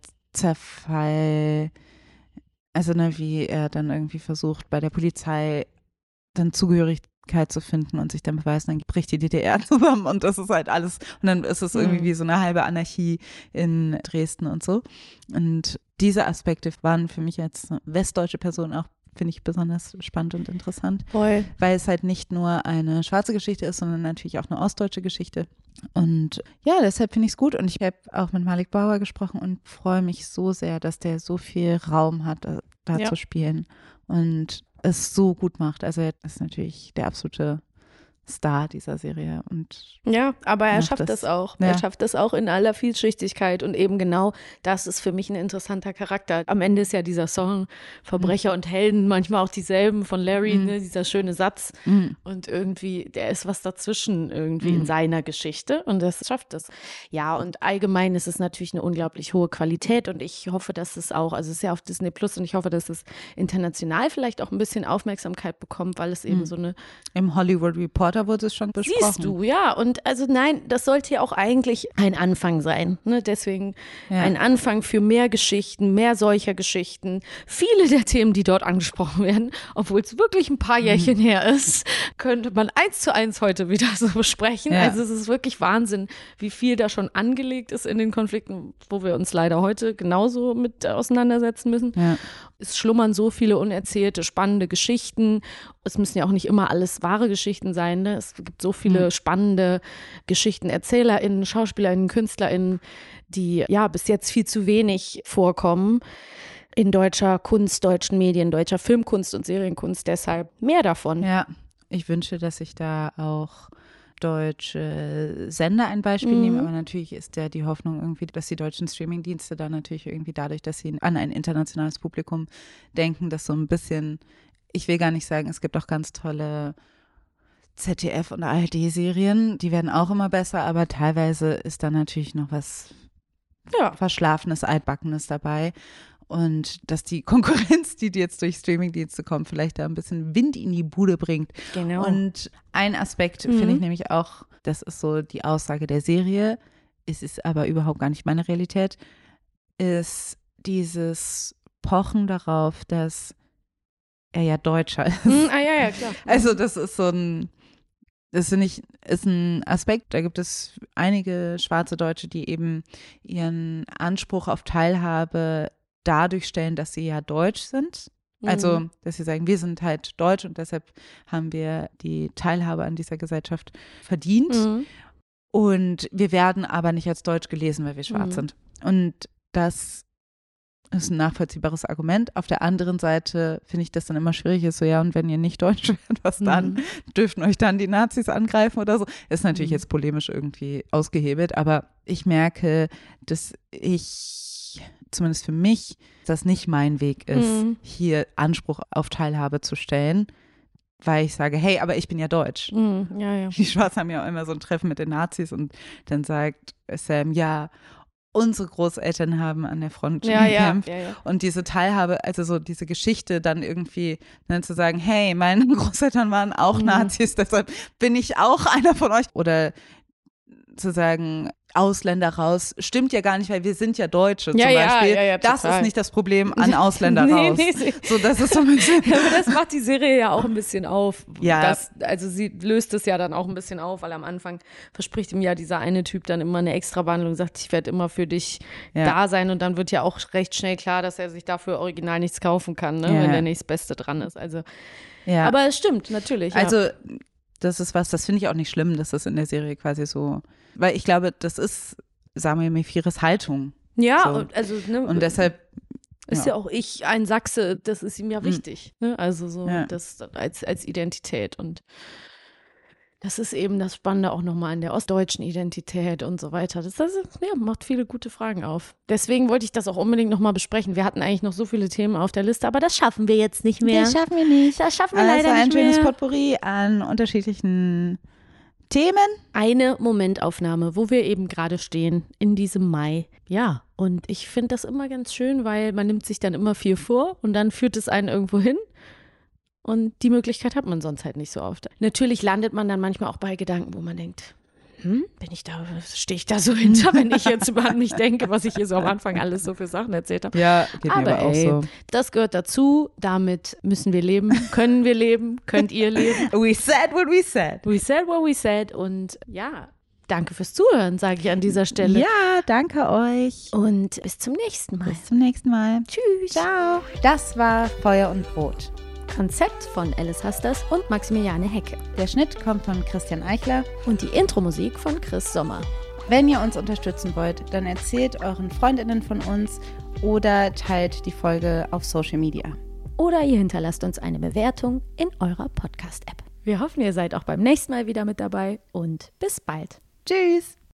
Zerfall, also ne, wie er dann irgendwie versucht, bei der Polizei dann Zugehörigkeit zu finden und sich dann beweisen, dann bricht die D D R zusammen und das ist halt alles, und dann ist es irgendwie Mhm. wie so eine halbe Anarchie in Dresden und so. Und diese Aspekte waren für mich als westdeutsche Person auch, finde ich, besonders spannend und interessant, Voll. weil es halt nicht nur eine schwarze Geschichte ist, sondern natürlich auch eine ostdeutsche Geschichte. Und ja, deshalb finde ich es gut. Und ich habe auch mit Malik Bauer gesprochen und freue mich so sehr, dass der so viel Raum hat, da, da Ja. zu spielen und es so gut macht. Also er ist natürlich der absolute Star dieser Serie und Ja, aber er macht schafft das. das auch. Ja. Er schafft das auch in aller Vielschichtigkeit und eben genau das ist für mich ein interessanter Charakter. Am Ende ist ja dieser Song Verbrecher und Helden manchmal auch dieselben von Larry, Mhm. ne, dieser schöne Satz. Mhm. Und irgendwie, der ist was dazwischen irgendwie Mhm. in seiner Geschichte und das schafft es. Ja, und allgemein ist es natürlich eine unglaublich hohe Qualität und ich hoffe, dass es auch, also es ist ja auf Disney Plus und ich hoffe, dass es international vielleicht auch ein bisschen Aufmerksamkeit bekommt, weil es eben Mhm. so eine Im Hollywood Reporter wurde es schon besprochen. Siehst du, ja. Und also nein, das sollte ja auch eigentlich ein Anfang sein. Ne? Deswegen Ja. ein Anfang für mehr Geschichten, mehr solcher Geschichten. Viele der Themen, die dort angesprochen werden, obwohl es wirklich ein paar Jährchen Mhm. her ist, könnte man eins zu eins heute wieder so besprechen. Ja. Also es ist wirklich Wahnsinn, wie viel da schon angelegt ist in den Konflikten, wo wir uns leider heute genauso mit auseinandersetzen müssen. Ja. Es schlummern so viele unerzählte, spannende Geschichten. Es müssen ja auch nicht immer alles wahre Geschichten sein. Ne? Es gibt so viele Mhm. spannende Geschichten, ErzählerInnen, SchauspielerInnen, KünstlerInnen, die ja bis jetzt viel zu wenig vorkommen in deutscher Kunst, deutschen Medien, deutscher Filmkunst und Serienkunst. Deshalb mehr davon. Ja, ich wünsche, dass sich da auch deutsche Sender ein Beispiel Mhm. nehmen, aber natürlich ist ja die Hoffnung irgendwie, dass die deutschen Streamingdienste da natürlich irgendwie dadurch, dass sie an ein internationales Publikum denken, das so ein bisschen, ich will gar nicht sagen, es gibt auch ganz tolle Z D F- und A R D-Serien, die werden auch immer besser, aber teilweise ist da natürlich noch was Ja. Verschlafenes, Altbackenes dabei. Und dass die Konkurrenz, die jetzt durch Streamingdienste kommt, vielleicht da ein bisschen Wind in die Bude bringt. Genau. Und ein Aspekt Mhm. finde ich nämlich auch, das ist so die Aussage der Serie, es ist aber überhaupt gar nicht meine Realität, ist dieses Pochen darauf, dass er ja Deutscher ist. Hm, ah ja, ja, klar. Also das ist so ein, das finde ich, ist ein Aspekt, da gibt es einige schwarze Deutsche, die eben ihren Anspruch auf Teilhabe dadurch stellen, dass sie ja deutsch sind. Also, Mhm. dass sie sagen, wir sind halt deutsch und deshalb haben wir die Teilhabe an dieser Gesellschaft verdient. Mhm. Und wir werden aber nicht als deutsch gelesen, weil wir schwarz Mhm. sind. Und das Das ist ein nachvollziehbares Argument. Auf der anderen Seite finde ich das dann immer schwierig, ist so, ja, und wenn ihr nicht Deutsch werdet, was dann? Mhm. Dürften euch dann die Nazis angreifen oder so? Ist natürlich mhm. jetzt polemisch irgendwie ausgehebelt, aber ich merke, dass ich, zumindest für mich, das nicht mein Weg ist, mhm. hier Anspruch auf Teilhabe zu stellen, weil ich sage, hey, aber ich bin ja deutsch. Mhm. Ja, ja. Die Schwarzen haben ja auch immer so ein Treffen mit den Nazis und dann sagt Sam, ja, unsere Großeltern haben an der Front ja, gekämpft ja, ja, ja. und diese Teilhabe, also so diese Geschichte dann irgendwie dann zu sagen, hey, meine Großeltern waren auch mhm. Nazis, deshalb bin ich auch einer von euch. Oder zu sagen, Ausländer raus, stimmt ja gar nicht, weil wir sind ja Deutsche ja, zum Beispiel. Ja, ja, ja, das ist nicht das Problem an Ausländer nee, raus. Nee, so, das ist so ein bisschen aber das macht die Serie ja auch ein bisschen auf. Ja. Das, also sie löst es ja dann auch ein bisschen auf, weil am Anfang verspricht ihm ja dieser eine Typ dann immer eine Extrabehandlung, sagt, ich werde immer für dich ja. da sein und dann wird ja auch recht schnell klar, dass er sich dafür original nichts kaufen kann, ne, ja. wenn der nächste Beste dran ist. Also, ja. aber es stimmt, natürlich. Ja. Also das ist was, das finde ich auch nicht schlimm, dass das in der Serie quasi so, weil ich glaube, das ist Samuel Mephires Haltung. Ja, so. also ne, und deshalb ist ja. ja auch ich ein Sachse, das ist ihm ja wichtig, mhm. ne? Also so ja. das als als Identität und das ist eben das Spannende auch nochmal an der ostdeutschen Identität und so weiter. Das, das ja, macht viele gute Fragen auf. Deswegen wollte ich das auch unbedingt nochmal besprechen. Wir hatten eigentlich noch so viele Themen auf der Liste, aber das schaffen wir jetzt nicht mehr. Das schaffen wir nicht. Das schaffen wir also leider ein nicht mehr. Ein schönes Potpourri an unterschiedlichen Themen. Eine Momentaufnahme, wo wir eben gerade stehen in diesem Mai. Ja, und ich finde das immer ganz schön, weil man nimmt sich dann immer viel vor und dann führt es einen irgendwo hin. Und die Möglichkeit hat man sonst halt nicht so oft. Natürlich landet man dann manchmal auch bei Gedanken, wo man denkt, hm, bin ich da, stehe ich da so hinter, wenn ich jetzt über mich denke, was ich hier so am Anfang alles so für Sachen erzählt habe. Ja, geht aber, mir aber auch ey, so. Das gehört dazu, damit müssen wir leben, können wir leben, könnt ihr leben. We said what we said. We said what we said und ja, danke fürs Zuhören, sage ich an dieser Stelle. Ja, danke euch. Und bis zum nächsten Mal. Bis zum nächsten Mal. Tschüss. Ciao. Das war Feuer und Brot. Konzept von Alice Hasters und Maximiliane Hecke. Der Schnitt kommt von Christian Eichler. Und die Intro-Musik von Chris Sommer. Wenn ihr uns unterstützen wollt, dann erzählt euren FreundInnen von uns oder teilt die Folge auf Social Media. Oder ihr hinterlasst uns eine Bewertung in eurer Podcast-App. Wir hoffen, ihr seid auch beim nächsten Mal wieder mit dabei und bis bald. Tschüss.